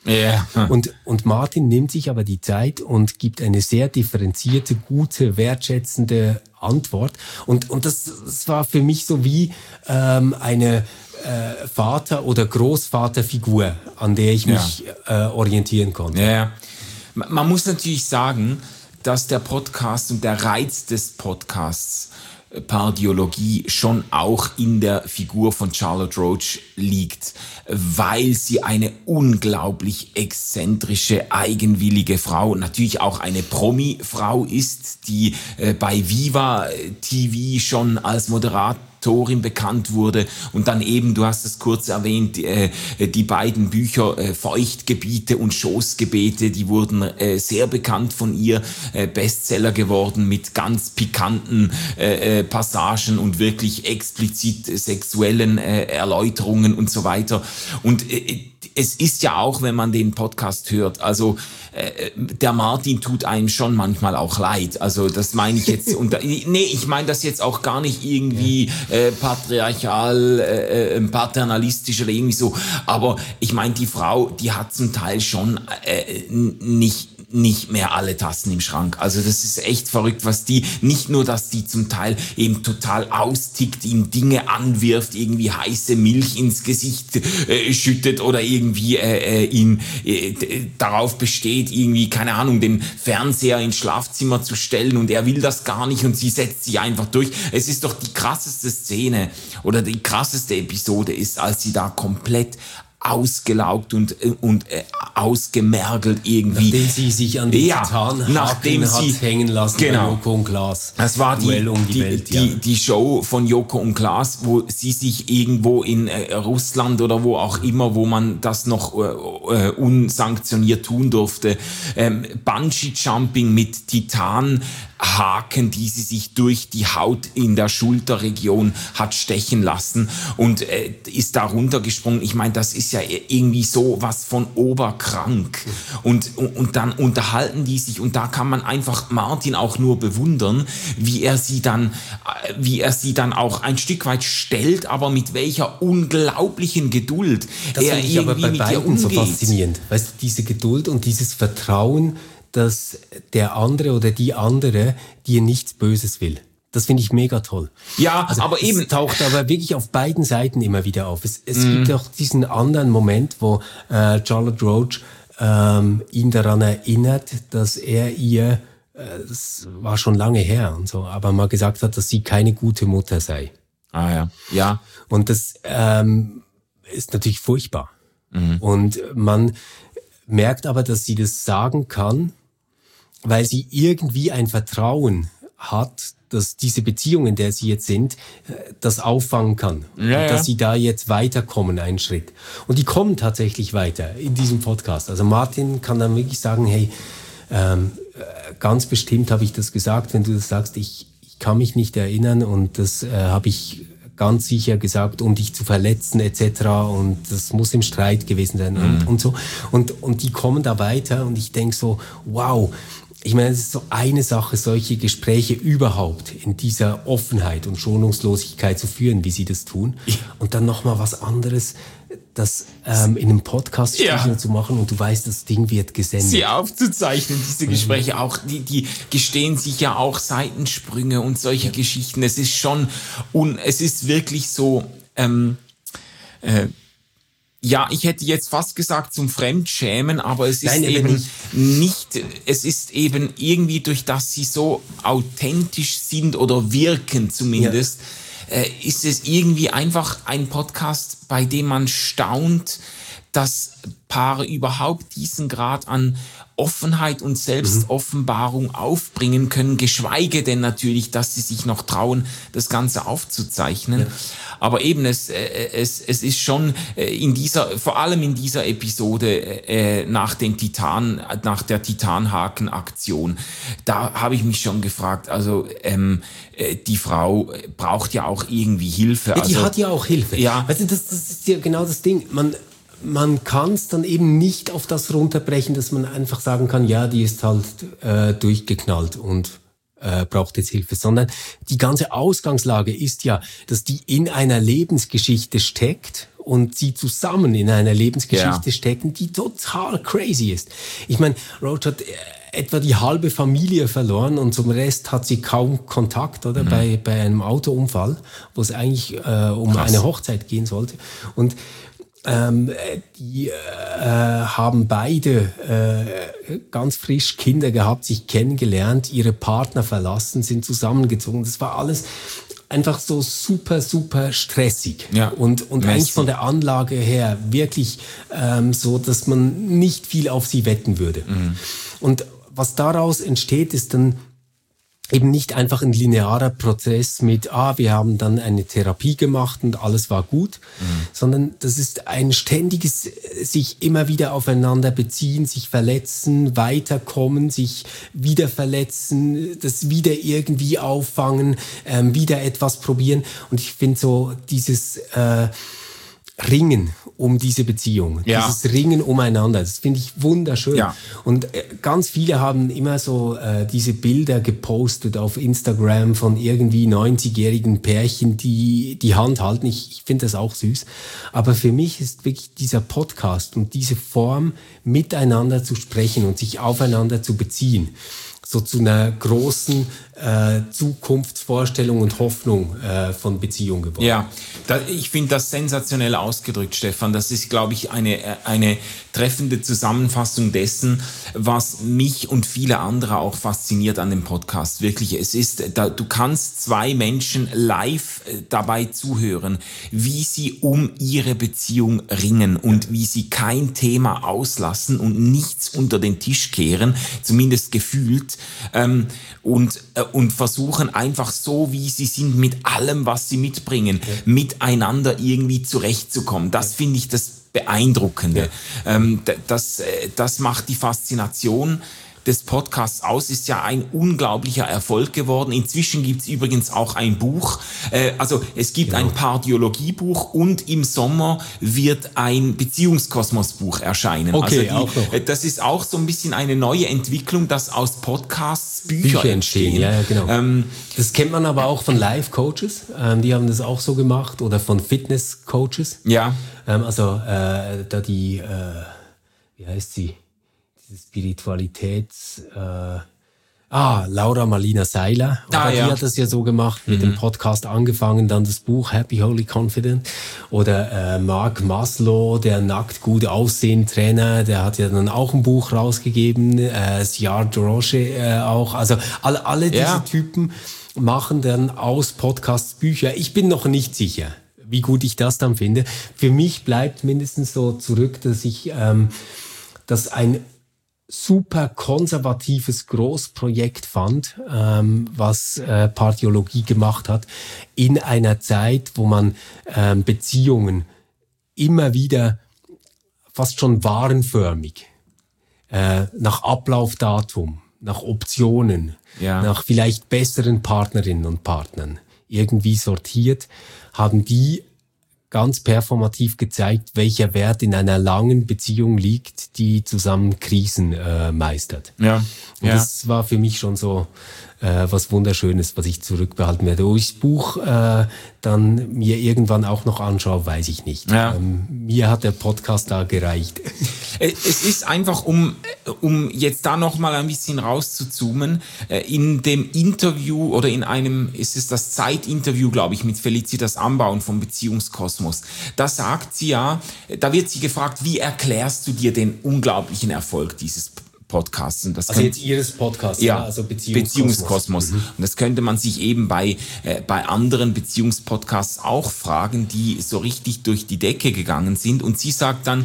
Ja. Und Martin nimmt sich aber die Zeit und gibt eine sehr differenzierte, gute, wertschätzende Antwort. Und das war für mich so wie eine Vater- oder Großvaterfigur, an der ich mich orientieren konnte. Ja. Man muss natürlich sagen, dass der Podcast und der Reiz des Podcasts Pardiologie schon auch in der Figur von Charlotte Roach liegt, weil sie eine unglaublich exzentrische, eigenwillige Frau, natürlich auch eine Promi-Frau ist, die bei Viva TV schon als Moderatorin bekannt wurde und dann eben, du hast es kurz erwähnt, die beiden Bücher Feuchtgebiete und Schoßgebete, die wurden sehr bekannt von ihr, Bestseller geworden mit ganz pikanten Passagen und wirklich explizit sexuellen Erläuterungen und so weiter. Und es ist ja auch, wenn man den Podcast hört, also der Martin tut einem schon manchmal auch leid. Also das meine ich jetzt, ich meine das jetzt auch gar nicht irgendwie patriarchal, paternalistisch oder irgendwie so, aber ich meine, die Frau, die hat zum Teil schon nicht mehr alle Tassen im Schrank. Also das ist echt verrückt, was die, nicht nur, dass die zum Teil eben total austickt, ihm Dinge anwirft, irgendwie heiße Milch ins Gesicht schüttet oder irgendwie ihn darauf besteht, irgendwie, keine Ahnung, den Fernseher ins Schlafzimmer zu stellen und er will das gar nicht und sie setzt sich einfach durch. Es ist doch die krasseste Szene oder die krasseste Episode ist, als sie da komplett ausgelaugt und ausgemergelt irgendwie. Nachdem sie sich an den Titanhaken hat hängen lassen, genau. bei Joko und Klaas. Das war die Show von Joko und Klaas, wo sie sich irgendwo in Russland oder wo auch immer, wo man das noch unsanktioniert tun durfte, Bungee-Jumping mit Titanhaken, die sie sich durch die Haut in der Schulterregion hat stechen lassen und ist da runtergesprungen. Ich meine, das ist ja irgendwie so was von oberkrank. Und dann unterhalten die sich und da kann man einfach Martin auch nur bewundern, wie er sie dann auch ein Stück weit stellt, aber mit welcher unglaublichen Geduld das er irgendwie aber bei mit ihr beiden umgeht. So faszinierend. Weißt du, diese Geduld und dieses Vertrauen, dass der andere oder die andere dir nichts Böses will. Das finde ich mega toll. Ja, also aber eben. Es taucht aber wirklich auf beiden Seiten immer wieder auf. Es gibt auch diesen anderen Moment, wo Charlotte Roach ihn daran erinnert, dass er ihr, das war schon lange her und so, aber mal gesagt hat, dass sie keine gute Mutter sei. Ah ja, ja. Und das ist natürlich furchtbar. Und man merkt aber, dass sie das sagen kann, weil sie irgendwie ein Vertrauen hat, dass diese Beziehung, in der sie jetzt sind, das auffangen kann. Ja, und dass sie da jetzt weiterkommen, einen Schritt. Und die kommen tatsächlich weiter in diesem Podcast. Also Martin kann dann wirklich sagen, hey, ganz bestimmt habe ich das gesagt, wenn du das sagst, ich kann mich nicht erinnern und das habe ich ganz sicher gesagt, um dich zu verletzen etc. Und das muss im Streit gewesen sein und so. Und die kommen da weiter und ich denke so, wow, ich meine, es ist so eine Sache, solche Gespräche überhaupt in dieser Offenheit und Schonungslosigkeit zu führen, wie sie das tun. Und dann nochmal was anderes, das in einem Podcast zu machen und du weißt, das Ding wird gesendet. Sie aufzuzeichnen, diese Gespräche auch, die gestehen sich ja auch Seitensprünge und solche Geschichten. Es ist schon, es ist wirklich so, ja, ich hätte jetzt fast gesagt zum Fremdschämen, aber es ist eben nicht, es ist eben irgendwie durch das sie so authentisch sind oder wirken zumindest, ist es irgendwie einfach ein Podcast, bei dem man staunt, dass Paare überhaupt diesen Grad an Offenheit und Selbstoffenbarung aufbringen können, geschweige denn natürlich, dass sie sich noch trauen, das Ganze aufzuzeichnen. Ja. Aber eben, es ist schon vor allem in dieser Episode nach der Titanhaken-Aktion, da habe ich mich schon gefragt, also die Frau braucht ja auch irgendwie Hilfe. Ja, die hat ja auch Hilfe. Ja. Weißt du, das ist ja genau das Ding. Man kann es dann eben nicht auf das runterbrechen, dass man einfach sagen kann, ja, die ist halt durchgeknallt und braucht jetzt Hilfe, sondern die ganze Ausgangslage ist ja, dass die in einer Lebensgeschichte steckt und sie zusammen in einer Lebensgeschichte stecken, die total crazy ist. Ich meine, Roach hat etwa die halbe Familie verloren und zum Rest hat sie kaum Kontakt, oder? Bei einem Autounfall, wo es eigentlich um eine Hochzeit gehen sollte. Und die haben beide ganz frisch Kinder gehabt, sich kennengelernt, ihre Partner verlassen, sind zusammengezogen. Das war alles einfach so super, super stressig. Ja. Und eigentlich von der Anlage her wirklich so, dass man nicht viel auf sie wetten würde. Und was daraus entsteht, ist dann eben nicht einfach ein linearer Prozess mit, wir haben dann eine Therapie gemacht und alles war gut, sondern das ist ein ständiges sich immer wieder aufeinander beziehen, sich verletzen, weiterkommen, sich wieder verletzen, das wieder irgendwie auffangen, wieder etwas probieren. Und ich finde so dieses Ringen um diese Beziehung, dieses Ringen umeinander, das finde ich wunderschön. Ja. Und ganz viele haben immer so diese Bilder gepostet auf Instagram von irgendwie 90-jährigen Pärchen, die die Hand halten. Ich finde das auch süß. Aber für mich ist wirklich dieser Podcast und diese Form, miteinander zu sprechen und sich aufeinander zu beziehen, so zu einer großen Zukunftsvorstellung und Hoffnung von Beziehung geworden. Ja, ich finde das sensationell ausgedrückt, Stefan. Das ist, glaube ich, eine treffende Zusammenfassung dessen, was mich und viele andere auch fasziniert an dem Podcast. Wirklich, es ist, du kannst zwei Menschen live dabei zuhören, wie sie um ihre Beziehung ringen und wie sie kein Thema auslassen und nichts unter den Tisch kehren, zumindest gefühlt, und versuchen einfach so, wie sie sind, mit allem, was sie mitbringen, miteinander irgendwie zurechtzukommen. Das finde ich das Beeindruckende. Das macht die Faszination des Podcasts aus, ist ja ein unglaublicher Erfolg geworden. Inzwischen gibt es übrigens auch ein Buch. Also es gibt ein Pardiologie-Buch und im Sommer wird ein Beziehungskosmos-Buch erscheinen. Okay, also auch noch. Das ist auch so ein bisschen eine neue Entwicklung, dass aus Podcasts Bücher entstehen. Ja, genau. Das kennt man aber auch von Life-Coaches. Die haben das auch so gemacht. Oder von Fitness-Coaches. Ja. Da die, wie heißt sie? Spiritualitäts... Laura Marlina Seiler. Die hat das ja so gemacht, mit dem Podcast angefangen, dann das Buch Happy, Holy, Confident. Oder Mark Maslow, der nackt gut aussehen Trainer, der hat ja dann auch ein Buch rausgegeben. Siar Droche auch. Also alle diese Typen machen dann aus Podcasts Bücher. Ich bin noch nicht sicher, wie gut ich das dann finde. Für mich bleibt mindestens so zurück, dass ich das ein super konservatives Großprojekt fand, was Pardiologie gemacht hat, in einer Zeit, wo man Beziehungen immer wieder fast schon warenförmig nach Ablaufdatum, nach Optionen, nach vielleicht besseren Partnerinnen und Partnern irgendwie sortiert, haben die ganz performativ gezeigt, welcher Wert in einer langen Beziehung liegt, die zusammen Krisen meistert. Und das war für mich schon so was Wunderschönes, was ich zurückbehalten werde. Ob ich das Buch dann mir irgendwann auch noch anschaue, weiß ich nicht. Mir hat der Podcast da gereicht. Es ist einfach, um jetzt da noch mal ein bisschen rauszuzoomen, in dem Interview oder in einem, ist es das Zeitinterview, glaube ich, mit Felicitas Ambaun vom Beziehungskosmos, da sagt sie da wird sie gefragt, wie erklärst du dir den unglaublichen Erfolg dieses Podcasts. Und das also jetzt Ihres Podcasts, also Beziehungskosmos. Und das könnte man sich eben bei anderen Beziehungspodcasts auch fragen, die so richtig durch die Decke gegangen sind. Und sie sagt dann,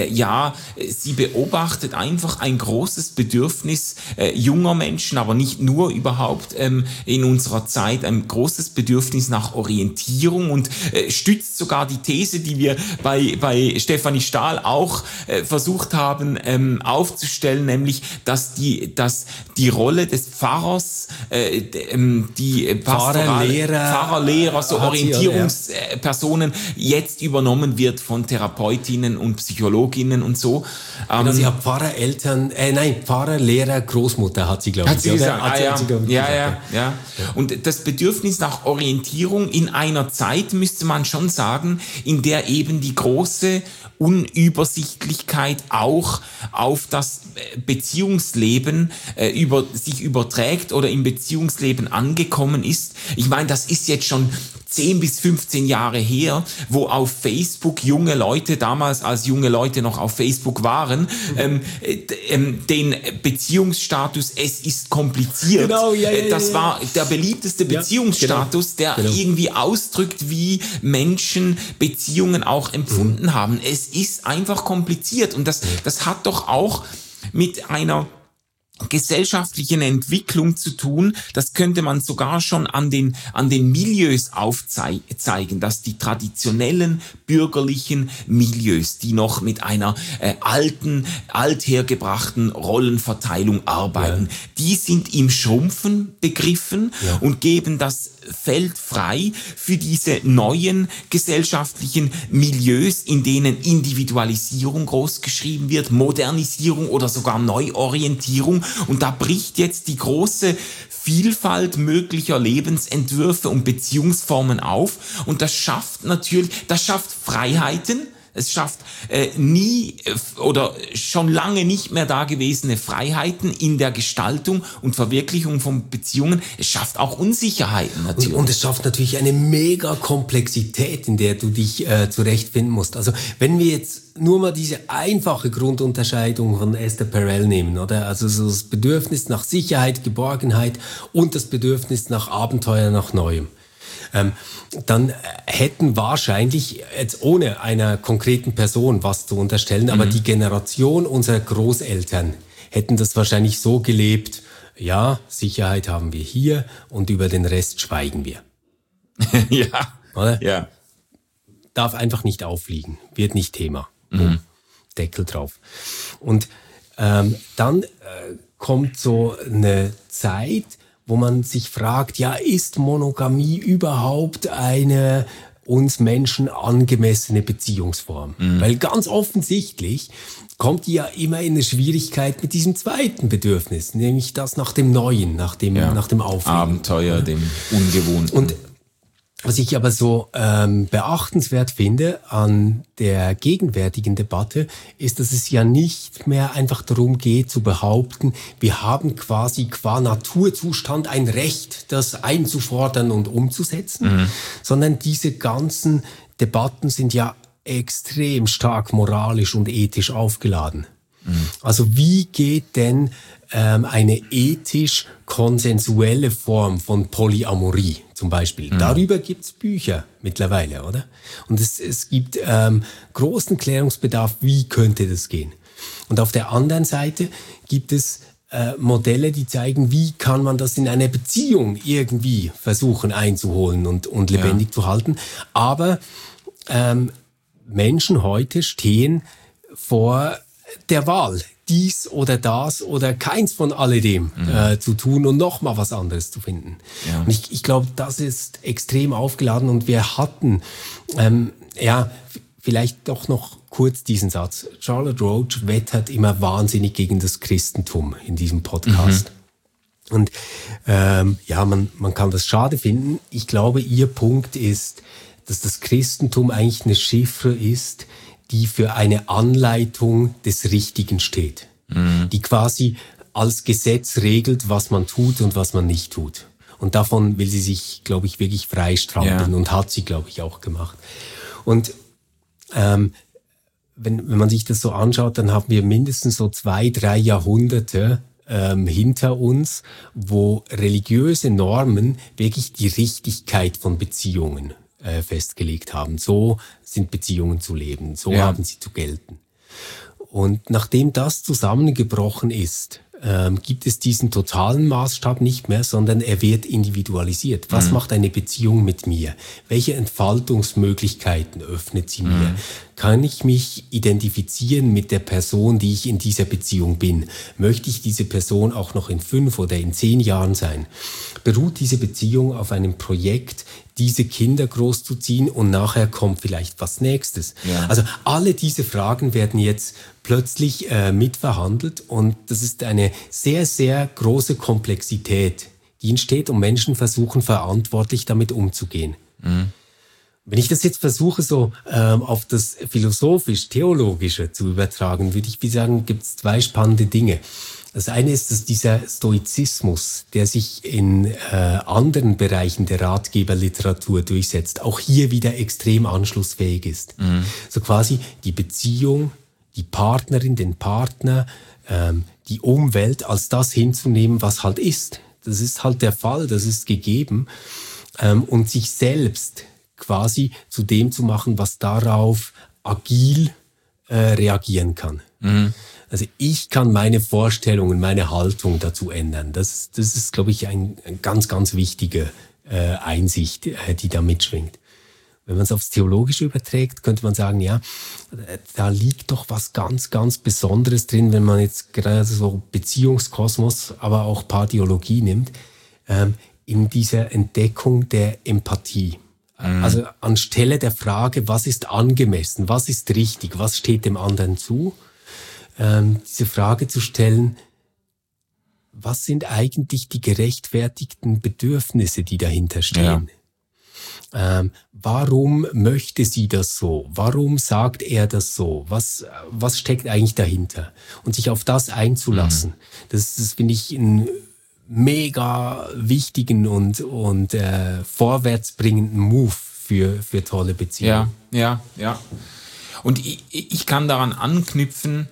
sie beobachtet einfach ein großes Bedürfnis junger Menschen, aber nicht nur überhaupt in unserer Zeit, ein großes Bedürfnis nach Orientierung und stützt sogar die These, die wir bei Stefanie Stahl auch versucht haben aufzustellen, nämlich nämlich, dass die Rolle des Pfarrers, die Pfarrer, Lehrer, so Orientierungspersonen jetzt übernommen wird von Therapeutinnen und Psychologinnen und so. Genau, sie hat Pfarrer, Lehrer, Großmutter hat sie, glaube ich. Hat sie gesagt, ja. Und das Bedürfnis nach Orientierung in einer Zeit, müsste man schon sagen, in der eben die große Unübersichtlichkeit auch auf das Beziehungsleben sich überträgt oder im Beziehungsleben angekommen ist. Ich meine, das ist jetzt schon 10 bis 15 Jahre her, wo auf Facebook junge Leute, damals als junge Leute noch auf Facebook waren, den Beziehungsstatus, es ist kompliziert. Genau, das war der beliebteste Beziehungsstatus, der irgendwie ausdrückt, wie Menschen Beziehungen auch empfunden haben. Es ist einfach kompliziert und das hat doch auch mit einer gesellschaftlichen Entwicklung zu tun. Das könnte man sogar schon an den Milieus aufzeigen, dass die traditionellen bürgerlichen Milieus, die noch mit einer althergebrachten Rollenverteilung arbeiten, die sind im Schrumpfen begriffen und geben das Feld frei für diese neuen gesellschaftlichen Milieus, in denen Individualisierung großgeschrieben wird, Modernisierung oder sogar Neuorientierung. Und da bricht jetzt die große Vielfalt möglicher Lebensentwürfe und Beziehungsformen auf. Und das schafft Freiheiten. Es schafft nie oder schon lange nicht mehr dagewesene Freiheiten in der Gestaltung und Verwirklichung von Beziehungen. Es schafft auch Unsicherheiten natürlich. Und es schafft natürlich eine mega Komplexität, in der du dich zurechtfinden musst. Also wenn wir jetzt nur mal diese einfache Grundunterscheidung von Esther Perel nehmen, oder? Also so das Bedürfnis nach Sicherheit, Geborgenheit und das Bedürfnis nach Abenteuer, nach Neuem. Dann hätten wahrscheinlich, jetzt ohne einer konkreten Person was zu unterstellen, aber die Generation unserer Großeltern hätten das wahrscheinlich so gelebt, ja, Sicherheit haben wir hier und über den Rest schweigen wir. Ja. Oder? Ja. Darf einfach nicht auffliegen, wird nicht Thema. Deckel drauf. Und dann kommt so eine Zeit, wo man sich fragt, ja, ist Monogamie überhaupt eine uns Menschen angemessene Beziehungsform? Weil ganz offensichtlich kommt die ja immer in eine Schwierigkeit mit diesem zweiten Bedürfnis, nämlich das nach dem Neuen, nach dem Aufleben. Abenteuer, dem Ungewohnten. Und was ich aber so beachtenswert finde an der gegenwärtigen Debatte, ist, dass es ja nicht mehr einfach darum geht zu behaupten, wir haben quasi qua Naturzustand ein Recht, das einzufordern und umzusetzen, sondern diese ganzen Debatten sind ja extrem stark moralisch und ethisch aufgeladen. Also wie geht denn eine ethisch konsensuelle Form von Polyamorie zum Beispiel? Darüber gibt's Bücher mittlerweile, oder? Und es gibt großen Klärungsbedarf, wie könnte das gehen? Und auf der anderen Seite gibt es Modelle, die zeigen, wie kann man das in einer Beziehung irgendwie versuchen einzuholen und lebendig zu halten. Aber Menschen heute stehen vor der Wahl, dies oder das oder keins von alledem zu tun und noch mal was anderes zu finden. Ja. Und ich glaube, das ist extrem aufgeladen und wir hatten, vielleicht doch noch kurz diesen Satz. Charlotte Roach wettert immer wahnsinnig gegen das Christentum in diesem Podcast. Und man kann das schade finden. Ich glaube, ihr Punkt ist, dass das Christentum eigentlich eine Chiffre ist, die für eine Anleitung des Richtigen steht. Die quasi als Gesetz regelt, was man tut und was man nicht tut. Und davon will sie sich, glaube ich, wirklich freistrampeln und hat sie, glaube ich, auch gemacht. Und wenn man sich das so anschaut, dann haben wir mindestens so 2-3 Jahrhunderte hinter uns, wo religiöse Normen wirklich die Richtigkeit von Beziehungen festgelegt haben. So sind Beziehungen zu leben, so haben sie zu gelten. Und nachdem das zusammengebrochen ist, gibt es diesen totalen Maßstab nicht mehr, sondern er wird individualisiert. Was macht eine Beziehung mit mir? Welche Entfaltungsmöglichkeiten öffnet sie mir? kann ich mich identifizieren mit der Person, die ich in dieser Beziehung bin? Möchte ich diese Person auch noch in 5 oder in 10 Jahren sein? Beruht diese Beziehung auf einem Projekt, diese Kinder großzuziehen und nachher kommt vielleicht was Nächstes? Ja. Also alle diese Fragen werden jetzt plötzlich mitverhandelt und das ist eine sehr, sehr große Komplexität, die entsteht und Menschen versuchen verantwortlich damit umzugehen. Mhm. Wenn ich das jetzt versuche, so auf das philosophisch-theologische zu übertragen, würde ich sagen, gibt es 2 spannende Dinge. Das eine ist, dass dieser Stoizismus, der sich in anderen Bereichen der Ratgeberliteratur durchsetzt, auch hier wieder extrem anschlussfähig ist. Mhm. So quasi die Beziehung, die Partnerin, den Partner, die Umwelt als das hinzunehmen, was halt ist. Das ist halt der Fall, das ist gegeben. Und sich selbst quasi zu dem zu machen, was darauf agil reagieren kann. Mhm. Also ich kann meine Vorstellungen, meine Haltung dazu ändern. Das ist, glaube ich, eine ganz, ganz wichtige Einsicht, die da mitschwingt. Wenn man es aufs Theologische überträgt, könnte man sagen, ja, da liegt doch was ganz, ganz Besonderes drin, wenn man jetzt gerade so Beziehungskosmos, aber auch Paartheologie nimmt, in dieser Entdeckung der Empathie. Also anstelle der Frage, was ist angemessen, was ist richtig, was steht dem anderen zu, diese Frage zu stellen, was sind eigentlich die gerechtfertigten Bedürfnisse, die dahinter stehen? Ja. Warum möchte sie das so? Warum sagt er das so? Was steckt eigentlich dahinter? Und sich auf das einzulassen, das finde ich einen mega wichtigen und vorwärtsbringenden Move für tolle Beziehungen. Ja. Und ich kann daran anknüpfen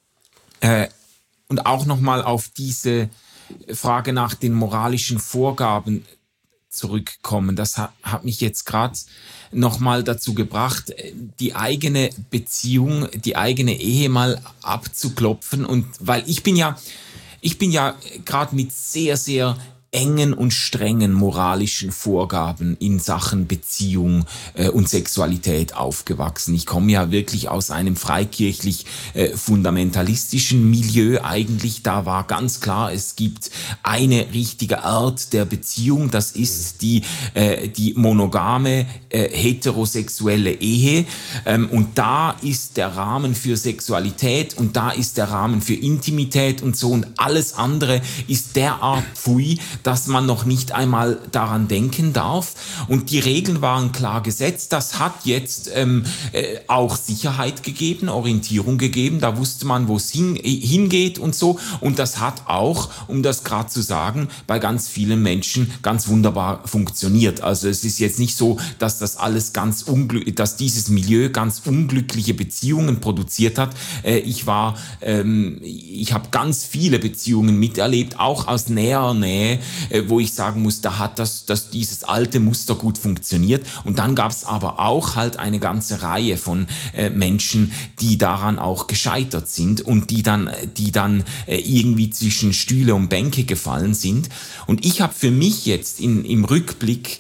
und auch nochmal auf diese Frage nach den moralischen Vorgaben zurückkommen. Das hat mich jetzt gerade nochmal dazu gebracht, die eigene Beziehung, die eigene Ehe mal abzuklopfen. Und weil ich bin ja gerade mit sehr, sehr engen und strengen moralischen Vorgaben in Sachen Beziehung und Sexualität aufgewachsen. Ich komme ja wirklich aus einem freikirchlich fundamentalistischen Milieu eigentlich. Da war ganz klar, es gibt eine richtige Art der Beziehung. Das ist die monogame heterosexuelle Ehe. Und da ist der Rahmen für Sexualität und da ist der Rahmen für Intimität und so. Und alles andere ist derart pfui, dass man noch nicht einmal daran denken darf. Und die Regeln waren klar gesetzt. Das hat jetzt auch Sicherheit gegeben, Orientierung gegeben. Da wusste man, wo es hingeht und so. Und das hat auch, um das gerade zu sagen, bei ganz vielen Menschen ganz wunderbar funktioniert. Also es ist jetzt nicht so, dass das alles dass dieses Milieu ganz unglückliche Beziehungen produziert hat. Ich habe ganz viele Beziehungen miterlebt, auch aus näherer Nähe, wo ich sagen muss, da hat dieses alte Muster gut funktioniert. Und dann gab es aber auch halt eine ganze Reihe von Menschen, die daran auch gescheitert sind und die dann irgendwie zwischen Stühle und Bänke gefallen sind. Und ich habe für mich jetzt im Rückblick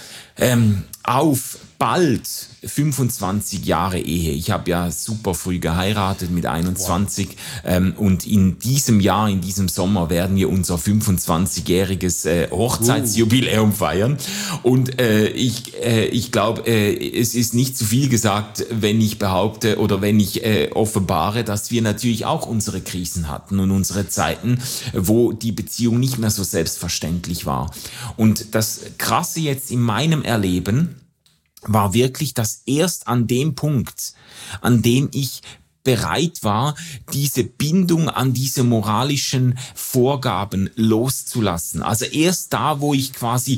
auf bald 25 Jahre Ehe. Ich habe ja super früh geheiratet mit 21. Wow. Und in diesem Sommer werden wir unser 25-jähriges Hochzeitsjubiläum feiern. Und ich glaube, es ist nicht zu viel gesagt, wenn ich behaupte oder wenn ich offenbare, dass wir natürlich auch unsere Krisen hatten und unsere Zeiten, wo die Beziehung nicht mehr so selbstverständlich war. Und das Krasse jetzt in meinem Erleben war wirklich, dass erst an dem Punkt, an dem ich bereit war, diese Bindung an diese moralischen Vorgaben loszulassen. Also erst da, wo ich quasi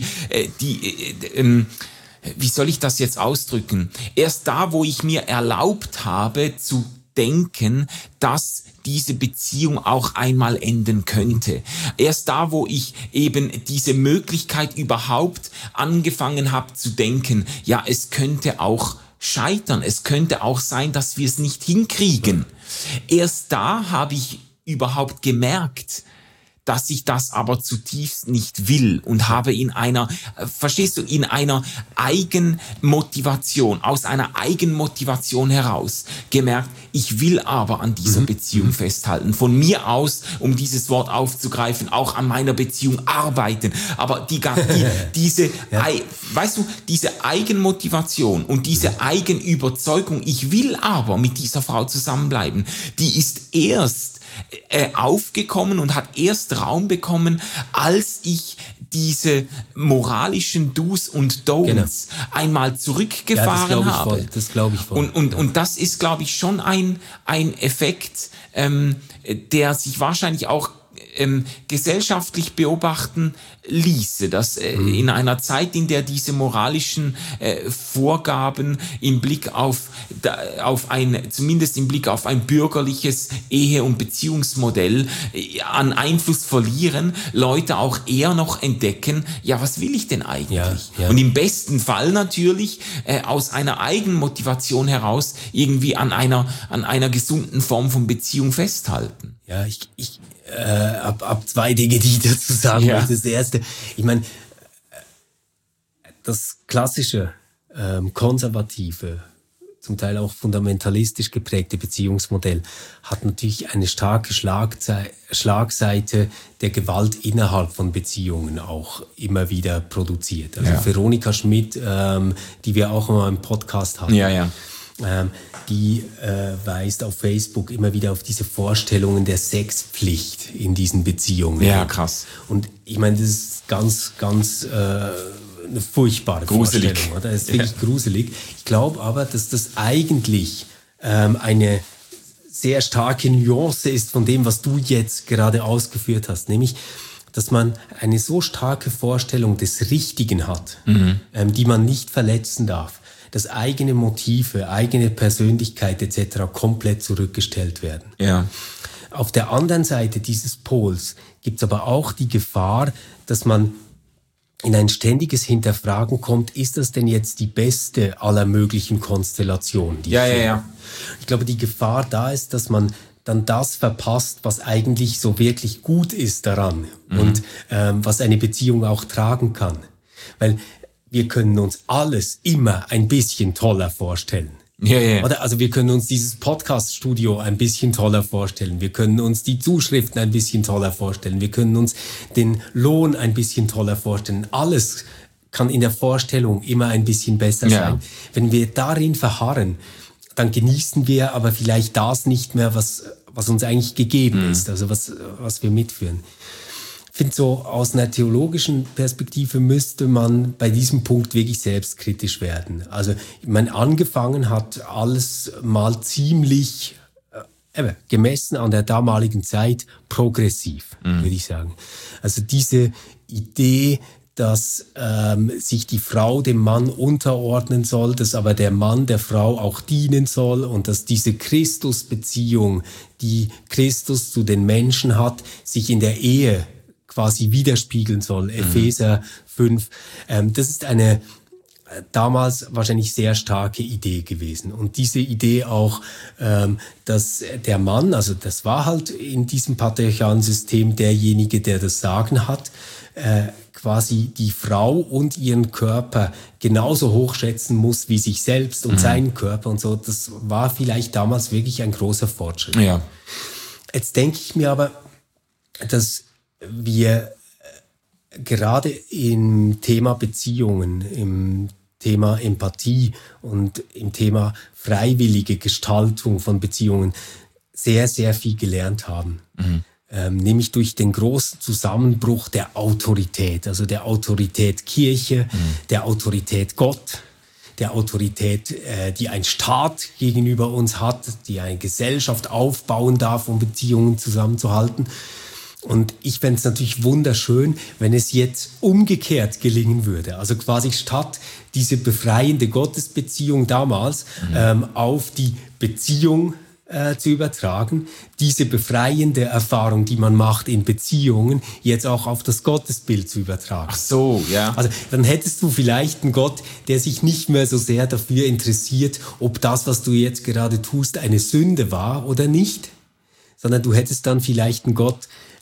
wie soll ich das jetzt ausdrücken? Erst da, wo ich mir erlaubt habe zu denken, dass diese Beziehung auch einmal enden könnte. Erst da, wo ich eben diese Möglichkeit überhaupt angefangen habe zu denken, ja, es könnte auch scheitern, es könnte auch sein, dass wir es nicht hinkriegen. Erst da habe ich überhaupt gemerkt, dass ich das aber zutiefst nicht will und habe in einer Eigenmotivation, aus einer Eigenmotivation heraus gemerkt, ich will aber an dieser Beziehung festhalten. Von mir aus, um dieses Wort aufzugreifen, auch an meiner Beziehung arbeiten. Aber diese Eigenmotivation und diese Eigenüberzeugung, ich will aber mit dieser Frau zusammenbleiben, die ist erst aufgekommen und hat erst Raum bekommen, als ich diese moralischen Do's und Don'ts einmal zurückgefahren habe. Das glaube ich voll. Und das ist, glaube ich, schon ein Effekt, der sich wahrscheinlich auch gesellschaftlich beobachten ließe, dass in einer Zeit, in der diese moralischen Vorgaben im Blick zumindest im Blick auf ein bürgerliches Ehe- und Beziehungsmodell an Einfluss verlieren, Leute auch eher noch entdecken, ja, was will ich denn eigentlich? Ja. Und im besten Fall natürlich aus einer Eigenmotivation heraus irgendwie an einer gesunden Form von Beziehung festhalten. Ja, ich ab zwei Dinge, die ich dazu sagen möchte. Das erste, ich meine, das klassische, konservative, zum Teil auch fundamentalistisch geprägte Beziehungsmodell hat natürlich eine starke Schlagseite der Gewalt innerhalb von Beziehungen auch immer wieder produziert. Also Veronika Schmidt, die wir auch mal im Podcast hatten. Die weist auf Facebook immer wieder auf diese Vorstellungen der Sexpflicht in diesen Beziehungen. Ja, krass. Und ich meine, das ist ganz eine furchtbare gruselig. Vorstellung. Oder? Das ist wirklich gruselig. Ich glaube aber, dass das eigentlich eine sehr starke Nuance ist von dem, was du jetzt gerade ausgeführt hast. Nämlich, dass man eine so starke Vorstellung des Richtigen hat, die man nicht verletzen darf, dass eigene Motive, eigene Persönlichkeit etc. komplett zurückgestellt werden. Ja. Auf der anderen Seite dieses Pols gibt es aber auch die Gefahr, dass man in ein ständiges Hinterfragen kommt, ist das denn jetzt die beste aller möglichen Konstellationen? Ich glaube, die Gefahr da ist, dass man dann das verpasst, was eigentlich so wirklich gut ist daran und was eine Beziehung auch tragen kann. Weil wir können uns alles immer ein bisschen toller vorstellen. Oder? Also wir können uns dieses Podcast-Studio ein bisschen toller vorstellen. Wir können uns die Zuschriften ein bisschen toller vorstellen. Wir können uns den Lohn ein bisschen toller vorstellen. Alles kann in der Vorstellung immer ein bisschen besser sein. Wenn wir darin verharren, dann genießen wir aber vielleicht das nicht mehr, was uns eigentlich gegeben ist, also was wir mitführen. Ich finde, so aus einer theologischen Perspektive müsste man bei diesem Punkt wirklich selbstkritisch werden. Also, ich meine, angefangen hat alles mal ziemlich gemessen an der damaligen Zeit progressiv, würde ich sagen. Also diese Idee, dass sich die Frau dem Mann unterordnen soll, dass aber der Mann der Frau auch dienen soll und dass diese Christusbeziehung, die Christus zu den Menschen hat, sich in der Ehe quasi widerspiegeln soll. Epheser 5. Das ist eine damals wahrscheinlich sehr starke Idee gewesen. Und diese Idee auch, dass der Mann, also das war halt in diesem patriarchalen System derjenige, der das Sagen hat, quasi die Frau und ihren Körper genauso hochschätzen muss wie sich selbst und seinen Körper und so. Das war vielleicht damals wirklich ein großer Fortschritt. Ja. Jetzt denke ich mir aber, dass wir gerade im Thema Beziehungen, im Thema Empathie und im Thema freiwillige Gestaltung von Beziehungen sehr, sehr viel gelernt haben. Nämlich durch den großen Zusammenbruch der Autorität, also der Autorität Kirche, der Autorität Gott, der Autorität, die ein Staat gegenüber uns hat, die eine Gesellschaft aufbauen darf, um Beziehungen zusammenzuhalten. Und ich fände es natürlich wunderschön, wenn es jetzt umgekehrt gelingen würde. Also quasi statt diese befreiende Gottesbeziehung damals auf die Beziehung zu übertragen, diese befreiende Erfahrung, die man macht in Beziehungen, jetzt auch auf das Gottesbild zu übertragen. Ach so, ja. Also dann hättest du vielleicht einen Gott, der sich nicht mehr so sehr dafür interessiert, ob das, was du jetzt gerade tust, eine Sünde war oder nicht, sondern du hättest dann vielleicht einen Gott,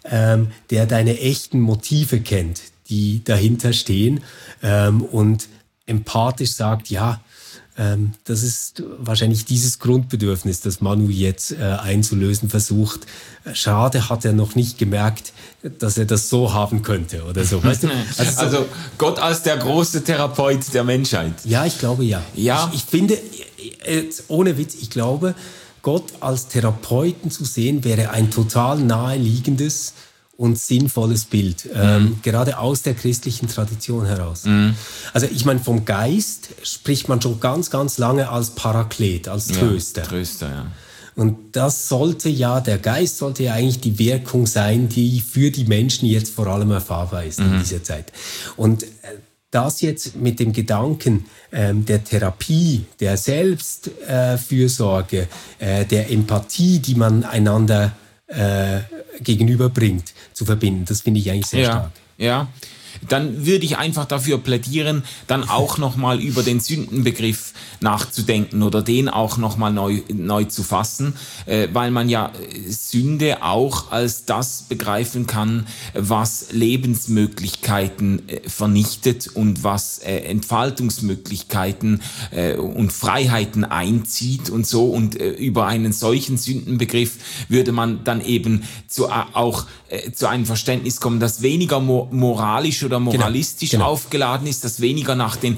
der deine echten Motive kennt, die dahinter stehen, und empathisch sagt, ja, das ist wahrscheinlich dieses Grundbedürfnis, das Manu jetzt einzulösen versucht. Schade, hat er noch nicht gemerkt, dass er das so haben könnte oder so. Weißt du? Also Gott als der große Therapeut der Menschheit. Ja, ich glaube ja. Ich finde, ohne Witz, ich glaube, Gott als Therapeuten zu sehen, wäre ein total naheliegendes und sinnvolles Bild, gerade aus der christlichen Tradition heraus. Also ich meine, vom Geist spricht man schon ganz, ganz lange als Paraklet, als Tröster. Ja, Tröster, ja. Und der Geist sollte ja eigentlich die Wirkung sein, die für die Menschen jetzt vor allem erfahrbar ist in dieser Zeit. Und das jetzt mit dem Gedanken der Therapie, der Selbstfürsorge, der Empathie, die man einander gegenüberbringt, zu verbinden. Das finde ich eigentlich sehr stark. Ja, dann würde ich einfach dafür plädieren, dann auch nochmal über den Sündenbegriff nachzudenken oder den auch nochmal neu zu fassen, weil man ja Sünde auch als das begreifen kann, was Lebensmöglichkeiten vernichtet und was Entfaltungsmöglichkeiten und Freiheiten einzieht und so. Und über einen solchen Sündenbegriff würde man dann eben zu einem Verständnis kommen, das weniger moralisch oder moralistisch aufgeladen ist, das weniger nach den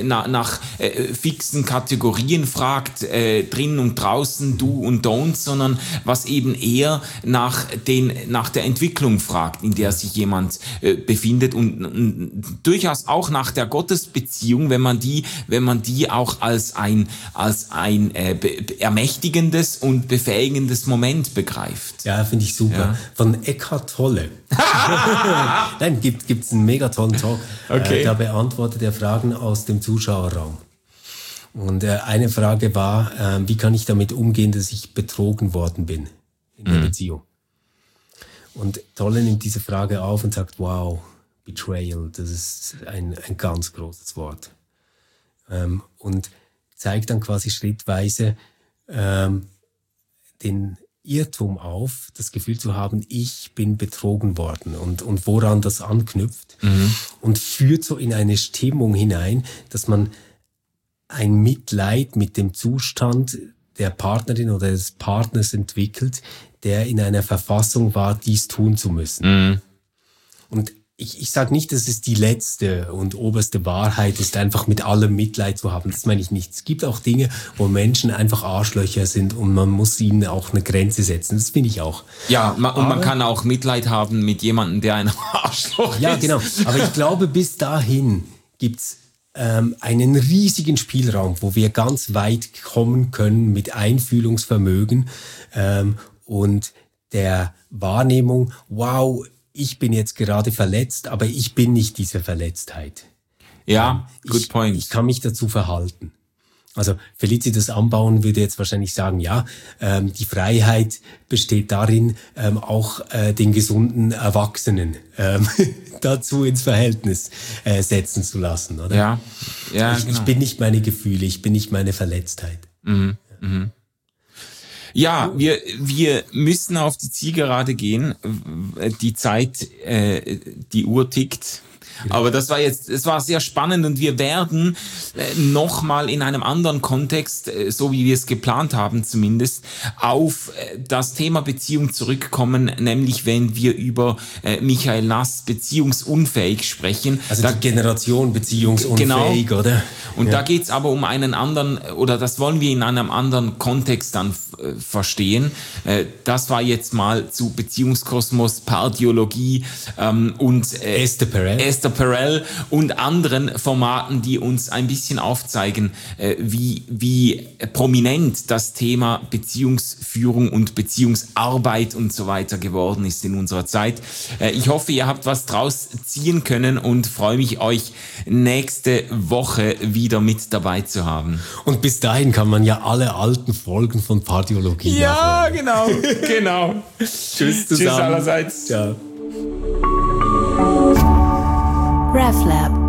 fixen Kategorien fragt, drin und draußen, do und don't, sondern was eben eher nach der Entwicklung fragt, in der sich jemand befindet und durchaus auch nach der Gottesbeziehung, wenn man die auch als ein ermächtigendes und befähigendes Moment begreift. Ja, finde ich super. Ja. Von Eckhart Tolle. Nein, gibt's einen mega tollen Talk. Okay. Da beantwortet er Fragen aus dem Zuschauerraum. Und eine Frage war, wie kann ich damit umgehen, dass ich betrogen worden bin in der Beziehung? Und Tolle nimmt diese Frage auf und sagt, wow, Betrayal, das ist ein ganz großes Wort. Und zeigt dann quasi schrittweise den Irrtum auf, das Gefühl zu haben, ich bin betrogen worden und woran das anknüpft und führt so in eine Stimmung hinein, dass man ein Mitleid mit dem Zustand der Partnerin oder des Partners entwickelt, der in einer Verfassung war, dies tun zu müssen. Und ich sage nicht, dass es die letzte und oberste Wahrheit ist, einfach mit allem Mitleid zu haben. Das meine ich nicht. Es gibt auch Dinge, wo Menschen einfach Arschlöcher sind und man muss ihnen auch eine Grenze setzen. Das finde ich auch. Ja, man kann auch Mitleid haben mit jemandem, der ein Arschloch ist. Ja, genau. Aber ich glaube, bis dahin gibt's einen riesigen Spielraum, wo wir ganz weit kommen können mit Einfühlungsvermögen und der Wahrnehmung, wow, ich bin jetzt gerade verletzt, aber ich bin nicht diese Verletztheit. Ja, good point. Ich kann mich dazu verhalten. Also Felicitas Anbauen würde jetzt wahrscheinlich sagen, ja, die Freiheit besteht darin, auch den gesunden Erwachsenen dazu ins Verhältnis setzen zu lassen, oder? Ja, genau. Ich bin nicht meine Gefühle, ich bin nicht meine Verletztheit. Ja, wir müssen auf die Zielgerade gehen. Die Zeit, die Uhr tickt. Aber es war sehr spannend und wir werden nochmal in einem anderen Kontext, so wie wir es geplant haben zumindest, auf das Thema Beziehung zurückkommen, nämlich wenn wir über Michael Nass beziehungsunfähig sprechen. Also die Generation beziehungsunfähig, genau. Oder? Und da geht's aber um einen anderen, oder das wollen wir in einem anderen Kontext dann verstehen. Das war jetzt mal zu Beziehungskosmos, Pardiologie und Esther Perel und anderen Formaten, die uns ein bisschen aufzeigen, wie prominent das Thema Beziehungsführung und Beziehungsarbeit und so weiter geworden ist in unserer Zeit. Ich hoffe, ihr habt was draus ziehen können und freue mich, euch nächste Woche wieder mit dabei zu haben. Und bis dahin kann man ja alle alten Folgen von Pardiologie nachholen. Ja, genau. Tschüss zusammen. Tschüss allerseits. Ciao. RefLab